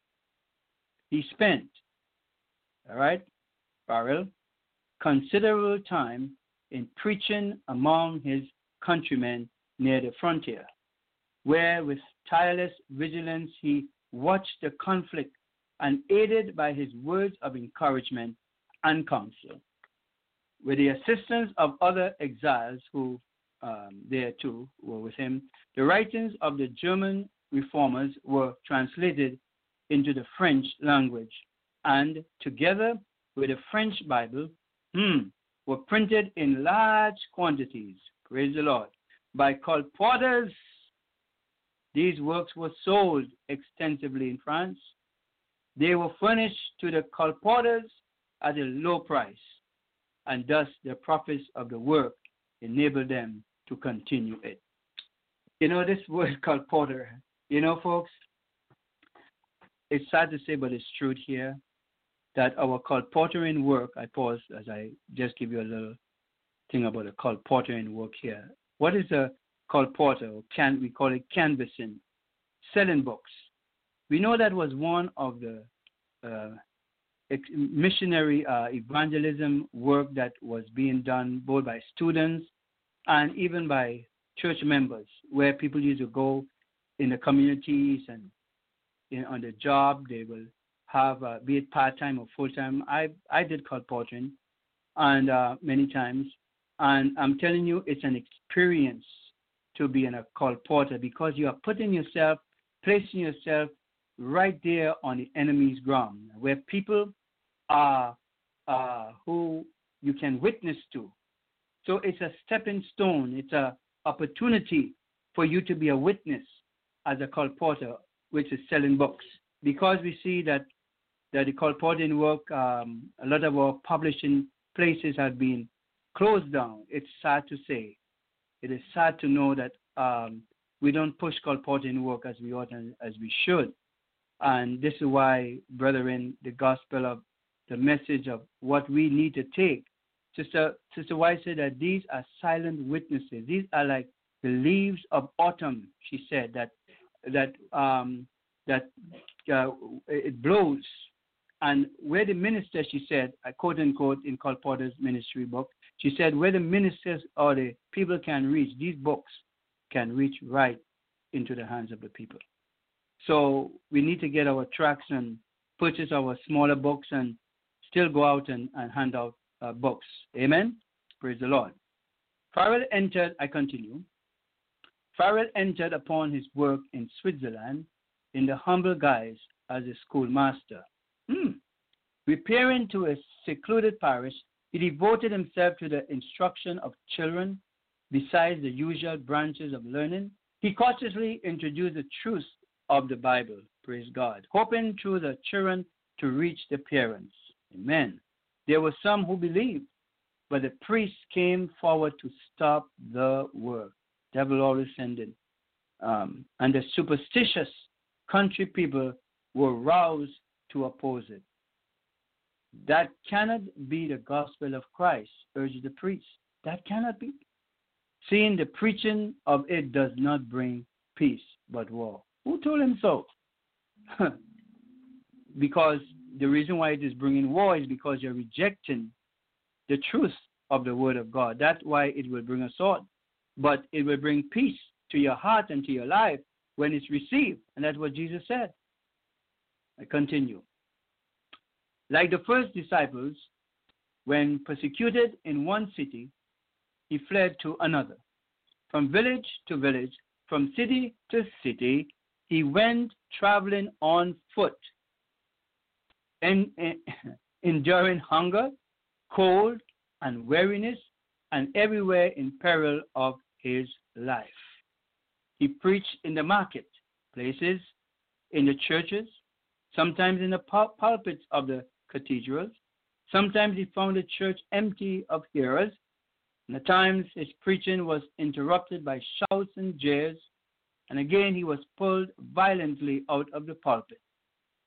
he spent, all right, Farrell, considerable time in preaching among his countrymen near the frontier, where with tireless vigilance he watched the conflict and aided by his words of encouragement and counsel. With the assistance of other exiles who um, there too were with him, the writings of the German reformers were translated into the French language, and together with the French Bible, hmm, were printed in large quantities, praise the Lord, by colporteurs. These works were sold extensively in France. They were furnished to the colporteurs at a low price, and thus the profits of the work enabled them to continue it. You know, this word colporteur, you know, folks, it's sad to say, but it's true here, that our colporteuring work, I pause as I just give you a little thing about a colporteuring work here. What is a colporteur? Can we call it canvassing, selling books? We know that was one of the uh, missionary uh, evangelism work that was being done both by students and even by church members, where people used to go in the communities and in, on the job. They will have, uh, be it part-time or full-time. I I did colporteuring and uh, many times, and I'm telling you, it's an experience to be in a colporteur, because you are putting yourself, placing yourself right there on the enemy's ground, where people are uh, who you can witness to. So it's a stepping stone. It's an opportunity for you to be a witness as a colporteur, which is selling books. Because we see that, that the colporteuring work, um, a lot of our publishing places have been closed down. It's sad to say. It is sad to know that um, we don't push colporteuring work as we ought and as we should. And this is why, brethren, the gospel of the message of what we need to take. Sister, Sister White said that these are silent witnesses. These are like the leaves of autumn, she said, that that um, that uh, it blows. And where the minister, she said, I quote unquote in Colporteur's ministry book, she said, where the ministers or the people can reach, these books can reach right into the hands of the people. So we need to get our tracts and purchase our smaller books and still go out and, and hand out uh, books. Amen? Praise the Lord. Farrell entered, I continue. Farrell entered upon his work in Switzerland in the humble guise as a schoolmaster. Hmm. Repairing to a secluded parish, he devoted himself to the instruction of children. Besides the usual branches of learning, he cautiously introduced the truths of the Bible, praise God, hoping through the children to reach the parents. Amen. There were some who believed, but the priests came forward to stop the work. Devil always sending. Um, and the superstitious country people were roused to oppose it. That cannot be the gospel of Christ, urged the priest. That cannot be. Seeing the preaching of it does not bring peace, but war. Who told him so? Because the reason why it is bringing war is because you're rejecting the truth of the word of God. That's why it will bring a sword. But it will bring peace to your heart and to your life when it's received. And that's what Jesus said. I continue. Like the first disciples, when persecuted in one city, he fled to another. From village to village, from city to city, he went traveling on foot, and, and enduring hunger, cold, and weariness, and everywhere in peril of his life. He preached in the market places, in the churches, sometimes in the pul- pulpits of the cathedrals. Sometimes he found the church empty of hearers, and at times his preaching was interrupted by shouts and jeers, and again he was pulled violently out of the pulpit.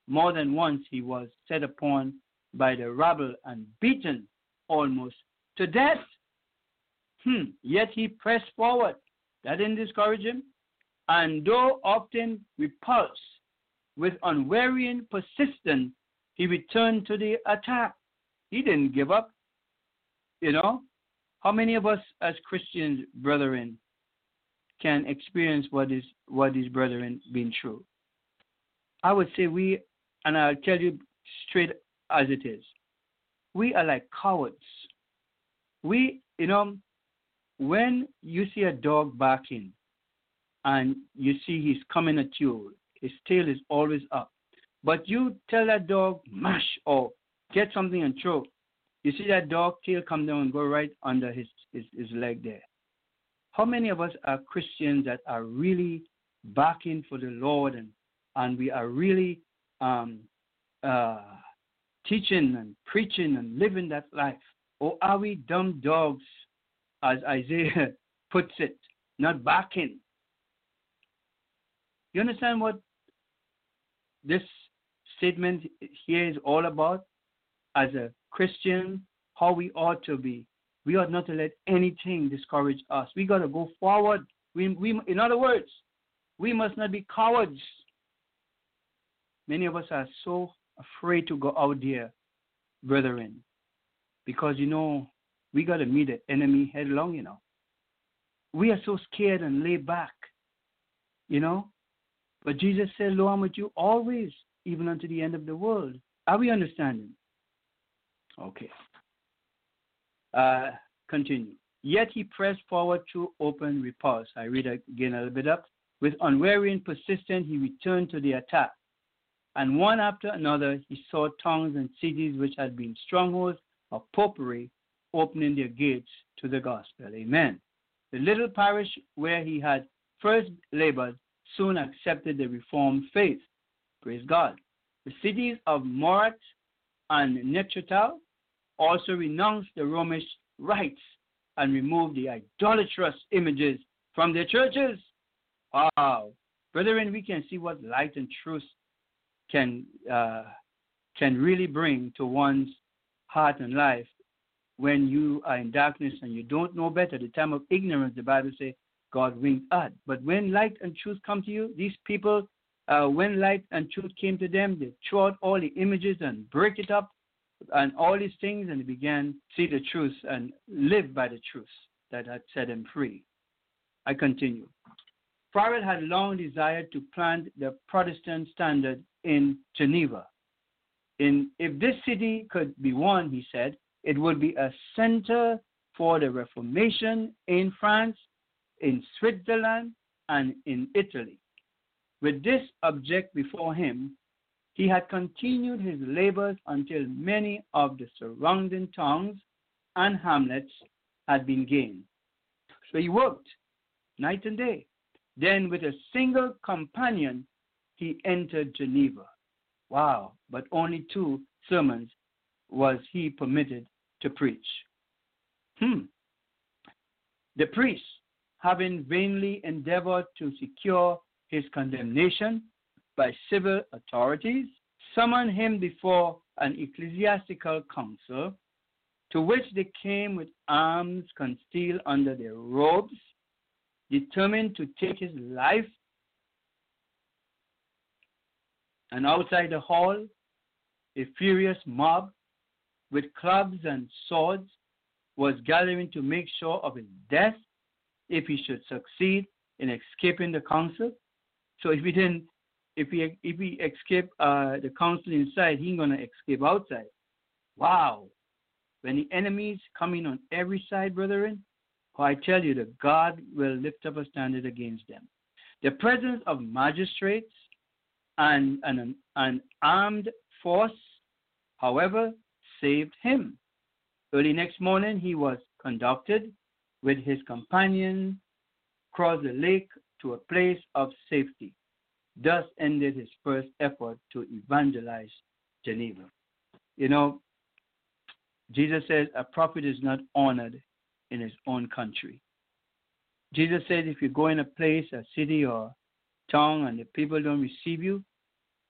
More than once he was set upon by the rabble and beaten almost to death. Hmm. Yet he pressed forward. That didn't discourage him. And though often repulsed, with unwearying persistence, he returned to the attack. He didn't give up. You know, how many of us as Christians, brethren, can experience what is what is brethren been through? I would say we, and I'll tell you straight as it is, we are like cowards. We, you know, when you see a dog barking and you see he's coming at you, his tail is always up, but you tell that dog, mash, or get something and throw, you see that dog tail come down and go right under his, his, his leg there. How many of us are Christians that are really barking for the Lord, and, and we are really um, uh, teaching and preaching and living that life? Or are we dumb dogs, as Isaiah puts it, not barking? You understand what this statement here is all about? As a Christian, how we ought to be. We ought not to let anything discourage us. We got to go forward. We, we, in other words, we must not be cowards. Many of us are so afraid to go out there, brethren, because, you know, we got to meet the enemy headlong, you know. We are so scared and laid back, you know. But Jesus said, lo, I'm with you always, even unto the end of the world. Are we understanding? Okay. Uh, continue. Yet he pressed forward through open repulse. I read again a little bit up. With unwearying persistence, he returned to the attack. And one after another, he saw towns and cities which had been strongholds of popery opening their gates to the gospel. Amen. The little parish where he had first labored soon accepted the Reformed faith. Praise God. The cities of Morat and Nechatal also renounced the Romish rites and removed the idolatrous images from their churches. Wow. Brethren, we can see what light and truth can uh, can really bring to one's heart and life when you are in darkness and you don't know better. The time of ignorance, the Bible says, God winked at. But when light and truth come to you, these people, uh, when light and truth came to them, they threw out all the images and break it up and all these things, and they began to see the truth and live by the truth that had set them free. I continue. Farel had long desired to plant the Protestant standard in Geneva. In, if this city could be won, he said, it would be a center for the Reformation in France, in Switzerland, and in Italy. With this object before him, he had continued his labors until many of the surrounding towns and hamlets had been gained. So he worked night and day. Then with a single companion, he entered Geneva. Wow, but only two sermons was he permitted to preach. Hmm. The priest, having vainly endeavored to secure his condemnation by civil authorities, summoned him before an ecclesiastical council, to which they came with arms concealed under their robes, determined to take his life. And outside the hall, a furious mob with clubs and swords was gathering to make sure of his death if he should succeed in escaping the council. So if he didn't, if he if he escaped uh, the council inside, he's gonna escape outside. Wow! When the enemies coming on every side, brethren, oh, I tell you that God will lift up a standard against them. The presence of magistrates and an, an armed force, however, saved him. Early next morning, he was conducted with his companion across the lake to a place of safety. Thus ended his first effort to evangelize Geneva. You know, Jesus says a prophet is not honored in his own country. Jesus said if you go in a place, a city or town, and the people don't receive you,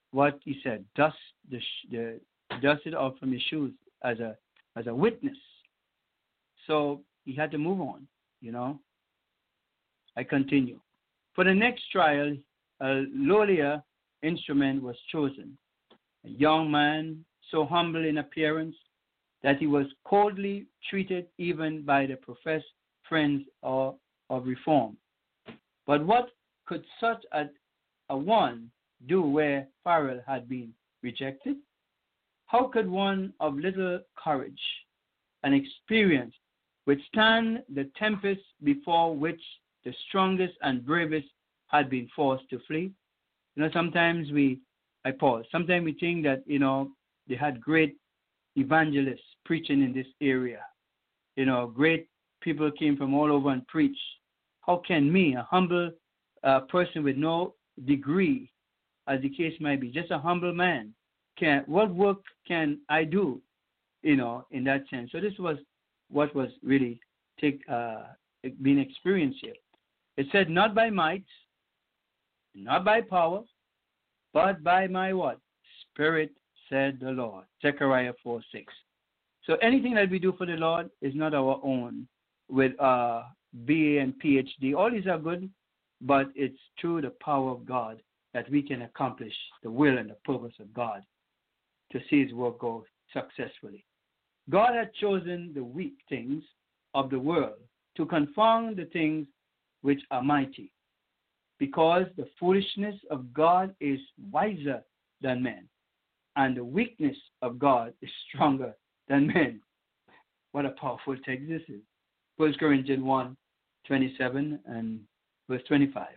what he said, dust the, the dust it off from his shoes as a as a witness. So he had to move on, you know. I continue. For the next trial, a lowlier instrument was chosen. A young man, so humble in appearance that he was coldly treated even by the professed friends of, of reform. But what could such a, a one do where Farrell had been rejected? How could one of little courage and experience withstand the tempest before which the strongest and bravest had been forced to flee? You know, sometimes we, I pause, sometimes we think that, you know, they had great evangelists preaching in this area. You know, great people came from all over and preached. How can me, a humble uh, person with no degree, as the case might be, just a humble man, can what work can I do, you know, in that sense? So this was what was really take uh, being experienced here. It said, not by might, not by power, but by my what? Spirit, said the Lord. Zechariah four six. So anything that we do for the Lord is not our own with uh, B A and P H D. All these are good, but it's through the power of God that we can accomplish the will and the purpose of God to see his work go successfully. God had chosen the weak things of the world to confound the things which are mighty, because the foolishness of God is wiser than men, and the weakness of God is stronger than men. What a powerful text this is. First Corinthians one, twenty-seven and verse twenty-five.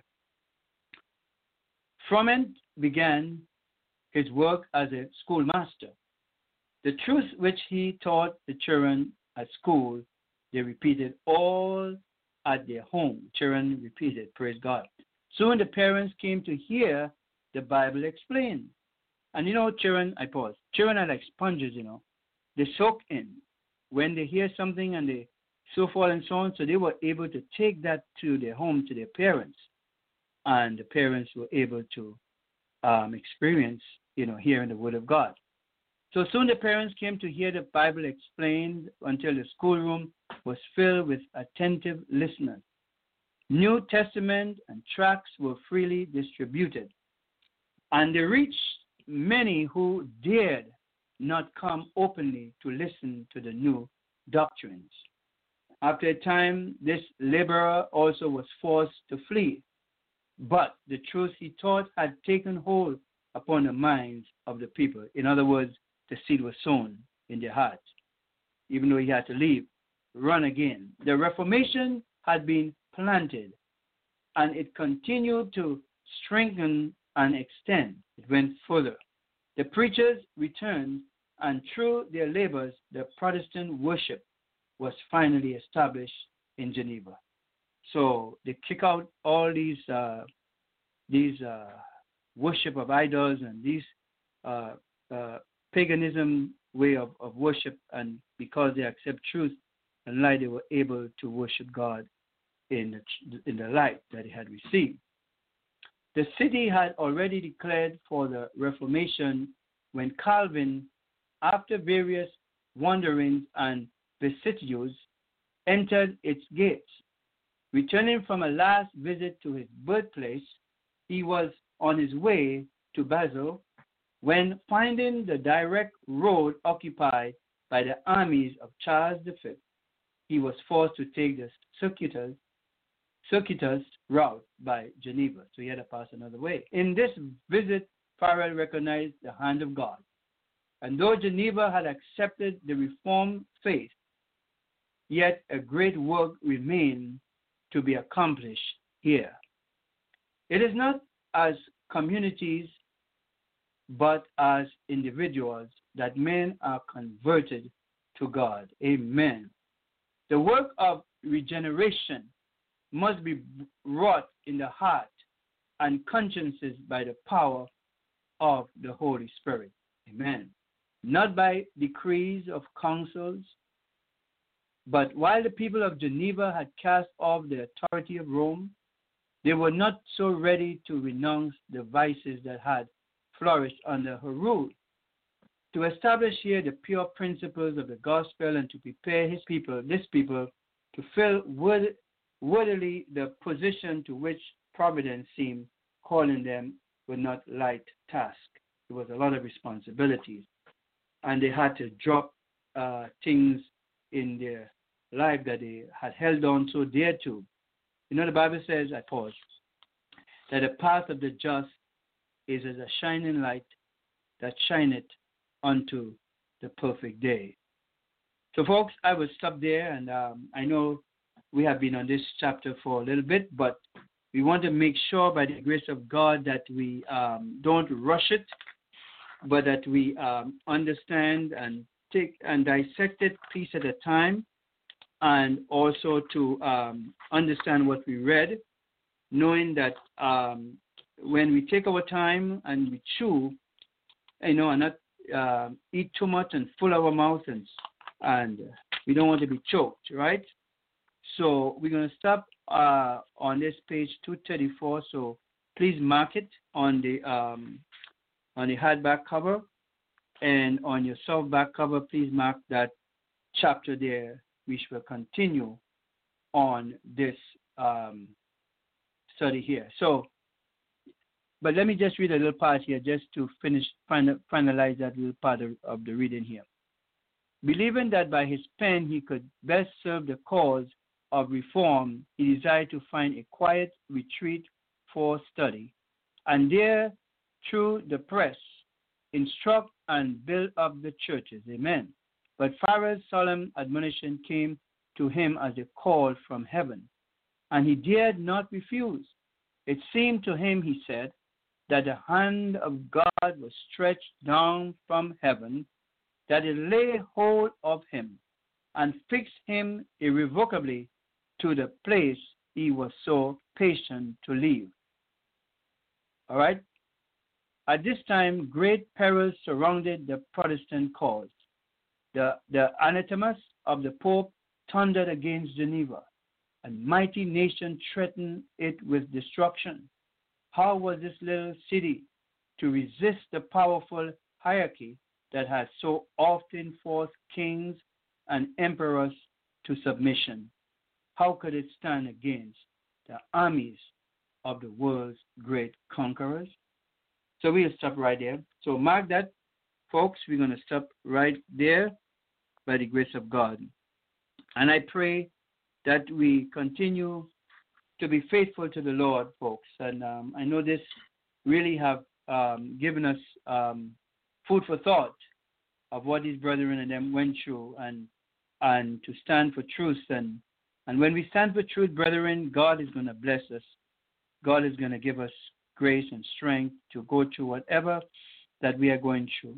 From it began his work as a schoolmaster. The truth which he taught the children at school, they repeated all at their home. Children repeated, praise God. Soon the parents came to hear the Bible explained. And you know, children, I pause. Children are like sponges, you know. They soak in. When they hear something and they so forth and so on, so they were able to take that to their home, to their parents. And the parents were able to um, experience, you know, hearing the word of God. So soon the parents came to hear the Bible explained until the schoolroom was filled with attentive listeners. New Testament and tracts were freely distributed, and they reached many who dared not come openly to listen to the new doctrines. After a time, this laborer also was forced to flee, but the truth he taught had taken hold upon the minds of the people. In other words, the seed was sown in their hearts, even though he had to leave, run again. The Reformation had been planted, and it continued to strengthen and extend. It went further. The preachers returned, and through their labors, the Protestant worship was finally established in Geneva. So they kick out all these uh, these uh, worship of idols and these uh, uh, paganism way of, of worship, and because they accept truth and light, they were able to worship God in the, in the light that he had received. The city had already declared for the Reformation when Calvin, after various wanderings and vicissitudes, entered its gates. Returning from a last visit to his birthplace, he was on his way to Basel when, finding the direct road occupied by the armies of Charles the Fifth, he was forced to take the circuitous, circuitous route by Geneva. So he had to pass another way. In this visit, Farrell recognized the hand of God. And though Geneva had accepted the Reformed faith, yet a great work remained to be accomplished here. It is not as communities, but as individuals that men are converted to God. Amen. The work of regeneration must be wrought in the heart and consciences by the power of the Holy Spirit. Amen. Not by decrees of councils, but while the people of Geneva had cast off the authority of Rome, they were not so ready to renounce the vices that had flourished under her rule. To establish here the pure principles of the gospel and to prepare his people, this people, to fill word, worthily the position to which providence seemed calling them was not light task. It was a lot of responsibilities. And they had to drop uh, things in their life that they had held on so dear to. You know, the Bible says, I pause, that the path of the just is as a shining light that shineth unto the perfect day. So, folks, I will stop there, and um, I know we have been on this chapter for a little bit, but we want to make sure by the grace of God that we um, don't rush it, but that we um, understand and take and dissect it piece at a time, and also to um, understand what we read, knowing that um, when we take our time and we chew, you know, and not uh, eat too much and full our mouth, and, and we don't want to be choked, right? So we're going to stop uh, on this page two thirty-four. So please mark it on the um, on the hardback cover, and on your softback cover, please mark that chapter there, which will continue on this um, study here. So, but let me just read a little part here just to finish, final, finalize that little part of, of the reading here. Believing that by his pen he could best serve the cause of reform, he desired to find a quiet retreat for study, and there, through the press, instruct and build up the churches. Amen. But Farah's solemn admonition came to him as a call from heaven, and he dared not refuse. It seemed to him, he said, that the hand of God was stretched down from heaven, that it lay hold of him and fixed him irrevocably to the place he was so patient to leave. All right? At this time, great perils surrounded the Protestant cause. The, the anathemas of the Pope thundered against Geneva, and mighty nation threatened it with destruction. How was this little city to resist the powerful hierarchy that had so often forced kings and emperors to submission? How could it stand against the armies of the world's great conquerors? So we'll stop right there. So mark that, folks. We're going to stop right there by the grace of God. And I pray that we continue to be faithful to the Lord, folks. And um, I know this really have um, given us um, food for thought of what these brethren and them went through, and and to stand for truth. And, and when we stand for truth, brethren, God is going to bless us. God is going to give us grace and strength to go through whatever that we are going through.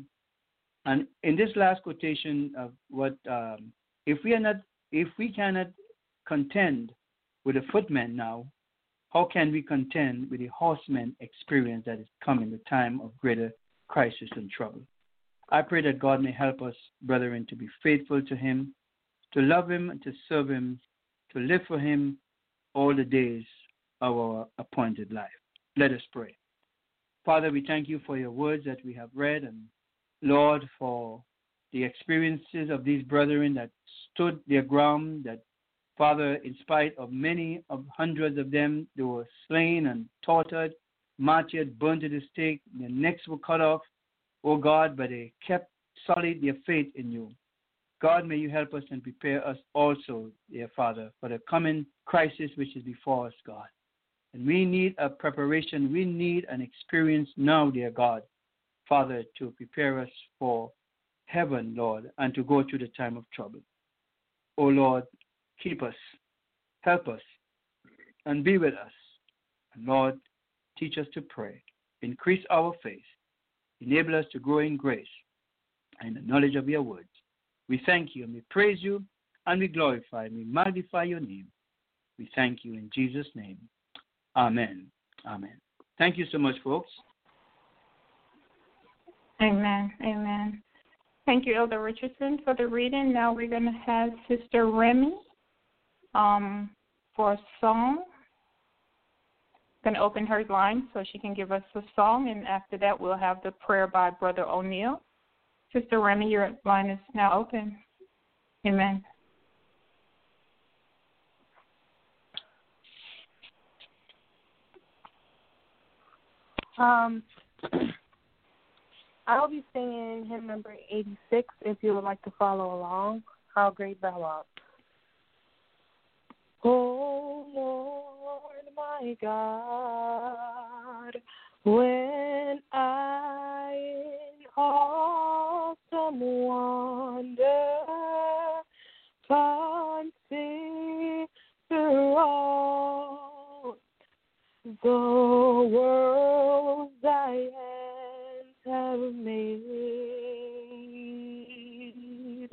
And in this last quotation of what, um, if we are not, if we cannot contend with the footmen now, how can we contend with the horsemen experience that is coming, the time of greater crisis and trouble? I pray that God may help us, brethren, to be faithful to him, to love him and to serve him, to live for him all the days of our appointed life. Let us pray. Father, we thank you for your words that we have read, and Lord, for the experiences of these brethren that stood their ground, that, Father, in spite of many of hundreds of them, they were slain and tortured, martyred, burned to the stake, their necks were cut off, oh God, but they kept solid their faith in you. God, may you help us and prepare us also, dear Father, for the coming crisis which is before us, God. And we need a preparation. We need an experience now, dear God, Father, to prepare us for heaven, Lord, and to go through the time of trouble. Oh, Lord, keep us, help us, and be with us. And Lord, teach us to pray. Increase our faith. Enable us to grow in grace and the knowledge of your words. We thank you and we praise you and we glorify and we magnify your name. We thank you in Jesus' name. Amen. Amen. Thank you so much, folks. Amen. Amen. Thank you, Elder Richardson, for the reading. Now we're going to have Sister Remy um, for a song. going to open her line so she can give us a song, and after that we'll have the prayer by Brother O'Neill. Sister Remy, your line is now open. Amen. Um, I'll be singing hymn number eighty-six if you would like to follow along. How Great Thou Art. Oh Lord, my God, when I in awesome wonder consider all the worlds thy hands have made,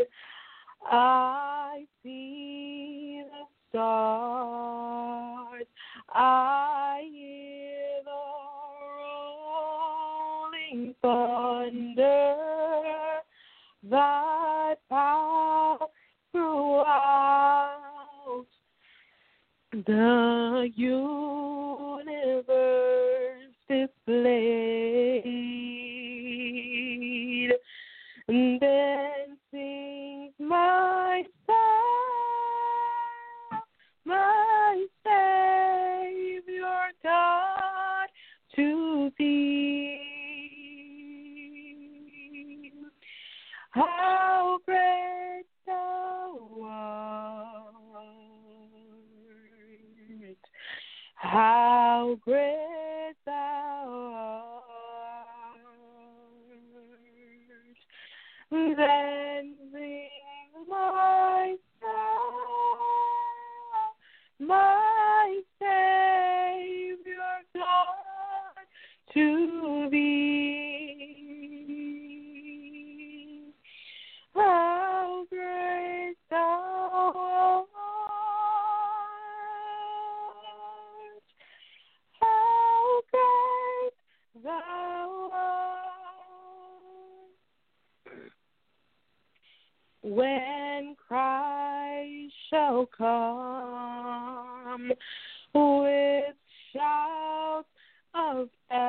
I see the stars, I hear the rolling thunder, thy power throughout the universe displayed. And then sings my soul, my Savior God, to thee. How great thou art, how great thou art. Then sing my soul, my Savior God, to thee. How great thou art, how great thou art. When Christ shall come with shouts of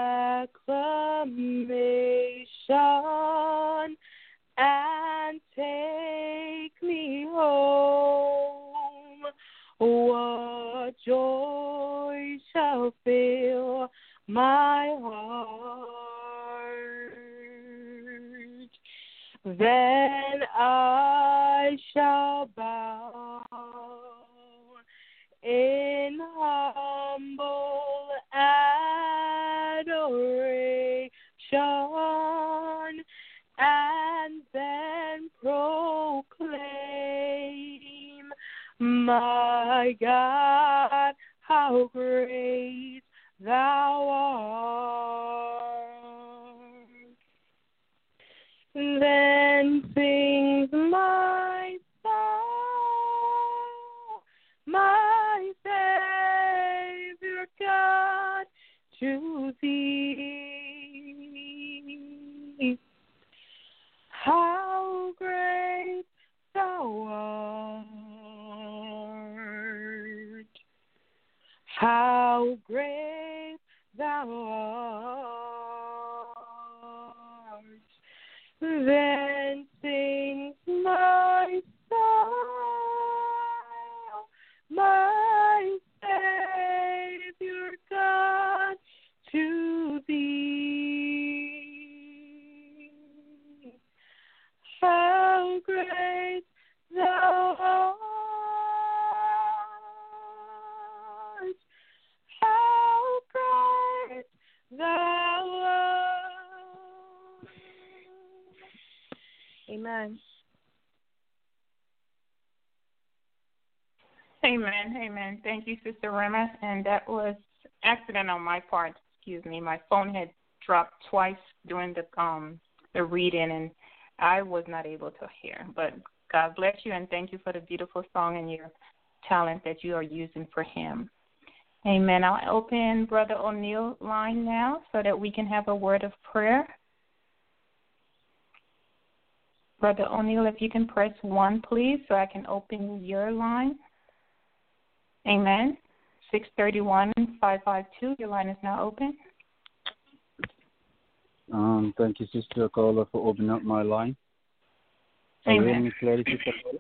acclamation and take me home, what joy shall fill my heart. Then I shall bow in humble adoration, and then proclaim, my God, how great thou art. Then sings my soul, my Savior God, to thee. How great thou art, how great thou art. Then sings my soul, my Savior God, to thee. How great thou art, how great thou art. Amen. Amen. Amen. Thank you, Sister Rema. And that was accident on my part. Excuse me. My phone had dropped twice during the um the reading, and I was not able to hear. But God bless you, and thank you for the beautiful song and your talent that you are using for Him. Amen. I'll open Brother O'Neill's line now so that we can have a word of prayer. Brother O'Neill, if you can press one, please, so I can open your line. Amen. six three one, five five two. Your line is now open. Um, thank you, Sister Carla, for opening up my line. Amen. Me clearly, Sister Carla?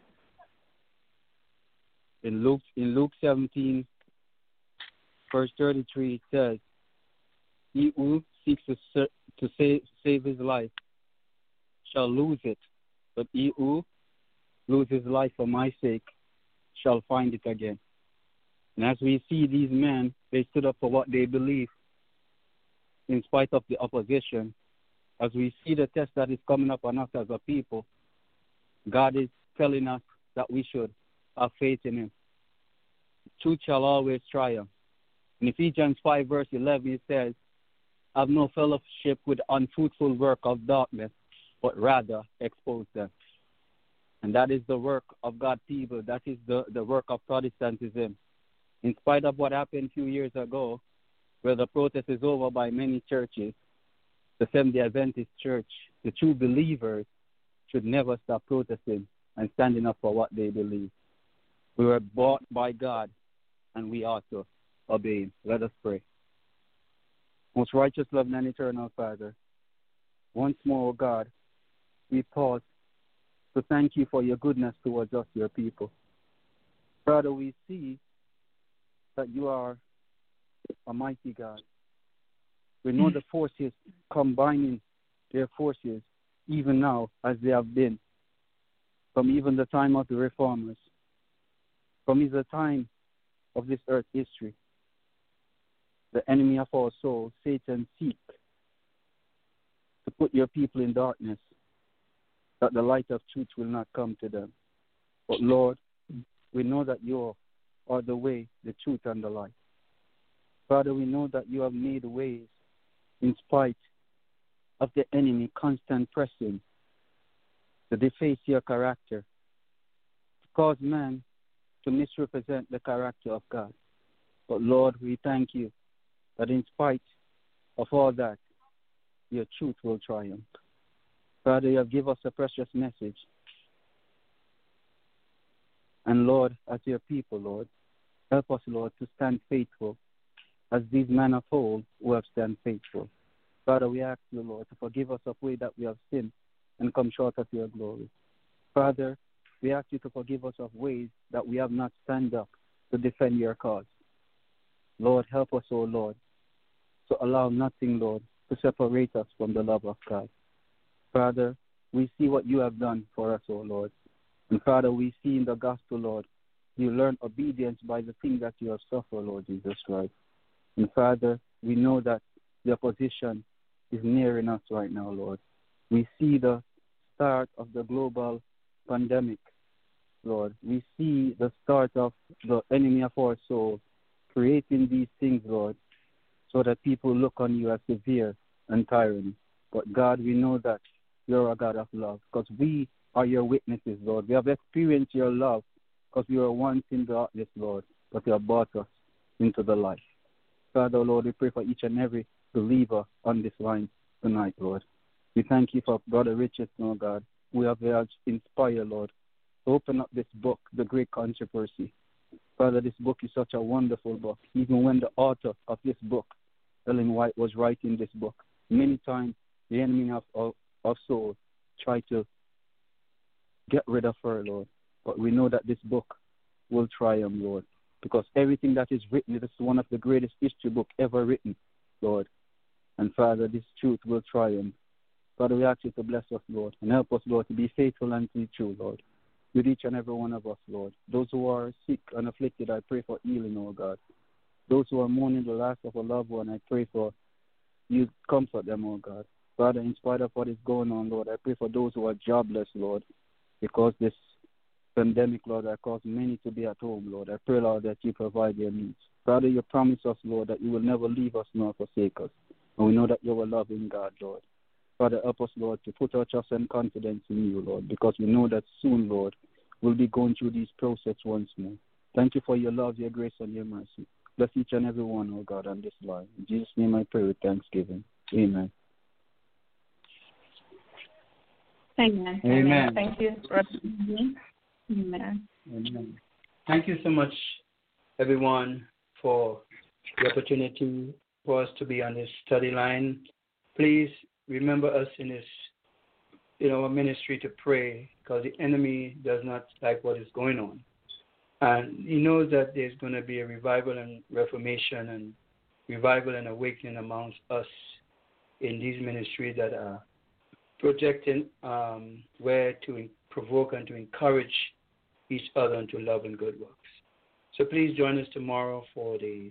In Luke, in Luke seventeen, verse thirty-three, it says, "He who seeks to, ser- to save, save his life shall lose it, but he who loses his life for my sake shall find it again." And as we see these men, they stood up for what they believe in spite of the opposition. As we see the test that is coming up on us as a people, God is telling us that we should have faith in Him. Truth shall always triumph. In Ephesians five, verse eleven, it says, "Have no fellowship with unfruitful work of darkness, but rather expose them." And that is the work of God's people. That is the, the work of Protestantism. In spite of what happened a few years ago, where the protest is over by many churches, the Seventh-day Adventist Church, the true believers, should never stop protesting and standing up for what they believe. We were bought by God, and we ought to obey Him. Let us pray. Most righteous, loving, and eternal Father, once more, O God, we pause to thank You for Your goodness towards us, Your people. Father, we see that You are a mighty God. We know the forces combining their forces even now as they have been from even the time of the Reformers, from even the time of this earth history. The enemy of our soul, Satan, seeks to put Your people in darkness, that the light of truth will not come to them. But Lord, we know that You are the way, the truth, and the light. Father, we know that You have made ways in spite of the enemy constant pressing to deface Your character, to cause man to misrepresent the character of God. But Lord, we thank You that in spite of all that, Your truth will triumph. Father, You have given us a precious message. And Lord, as Your people, Lord, help us, Lord, to stand faithful as these men of old who have stand faithful. Father, we ask You, Lord, to forgive us of way that we have sinned and come short of Your glory. Father, we ask You to forgive us of ways that we have not stand up to defend Your cause. Lord, help us, O Lord, to allow nothing, Lord, to separate us from the love of God. Father, we see what You have done for us, O Lord. And Father, we see in the gospel, Lord, You learn obedience by the thing that You have suffered, Lord Jesus Christ. And Father, we know that the opposition is nearing us right now, Lord. We see the start of the global pandemic, Lord. We see the start of the enemy of our soul creating these things, Lord, so that people look on You as severe and tyranny. But God, we know that You're a God of love, because we are Your witnesses, Lord. We have experienced Your love because we were once in darkness, Lord, but You have brought us into the light. Father, Lord, we pray for each and every believer on this line tonight, Lord. We thank You for Brother Richard, Lord God. We have inspired, Lord, to open up this book, The Great Controversy. Father, this book is such a wonderful book. Even when the author of this book, Ellen White, was writing this book, many times the enemy of, of, of souls tried to get rid of her, Lord. But we know that this book will triumph, Lord, because everything that is written is one of the greatest history books ever written, Lord. And Father, this truth will triumph. Father, we ask You to bless us, Lord, and help us, Lord, to be faithful and to be true, Lord, with each and every one of us, Lord. Those who are sick and afflicted, I pray for healing, oh God. Those who are mourning the loss of a loved one, I pray for You comfort them, oh God. Father, in spite of what is going on, Lord, I pray for those who are jobless, Lord, because this pandemic, Lord, has caused many to be at home, Lord. I pray, Lord, that You provide their needs. Father, You promise us, Lord, that You will never leave us nor forsake us. And we know that You're a loving God, Lord. Father, help us, Lord, to put our trust and confidence in You, Lord, because we know that soon, Lord, we'll be going through this process once more. Thank You for Your love, Your grace, and Your mercy. Bless each and every one, oh God, on this line. In Jesus' name I pray with thanksgiving. Amen. Amen. Amen. Amen. Thank you. Amen. Amen. Thank you so much, everyone, for the opportunity for us to be on this study line. Please remember us in this, in our ministry to pray, because the enemy does not like what is going on. And he knows that there's going to be a revival and reformation and revival and awakening amongst us in these ministries that are projecting um, where to provoke and to encourage each other into love and good works. So please join us tomorrow for the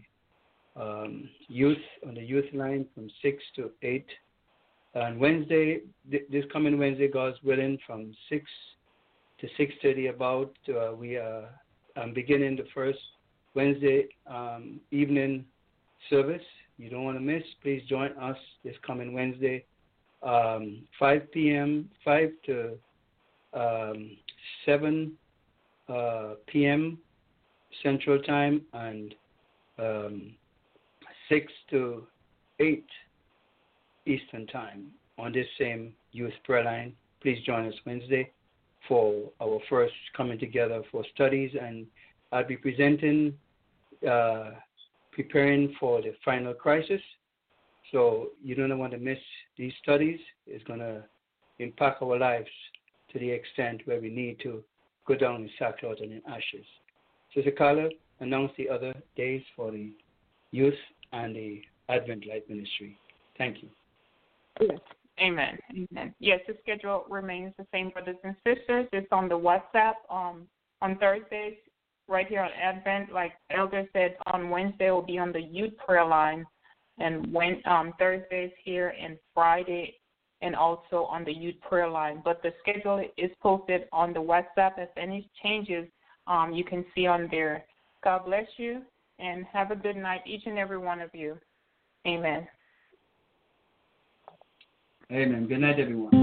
um, youth, on the youth line from six to eight. And Wednesday, th- this coming Wednesday, God's willing, from six to six thirty about, uh, we are I'm beginning the first Wednesday um, evening service. You don't want to miss. Please join us this coming Wednesday, um, five p.m., five to um, seven uh, p.m. Central Time, and um, six to eight Eastern Time on this same youth prayer line. Please join us Wednesday for our first coming together for studies, and I'll be presenting, uh, preparing for the final crisis. So you don't want to miss these studies. It's going to impact our lives to the extent where we need to go down in sackcloth and in ashes. Sister Carla, announce the other days for the youth and the Advent Light Ministry. Thank you. Yes. Amen. Amen. Yes, the schedule remains the same, brothers and sisters. It's on the WhatsApp um, on Thursdays, right here on Advent. Like Elder said, on Wednesday will be on the youth prayer line, and when um, Thursdays here, and Friday, and also on the youth prayer line. But the schedule is posted on the WhatsApp. If any changes, um, you can see on there. God bless you, and have a good night, each and every one of you. Amen. Amen. Good night, everyone.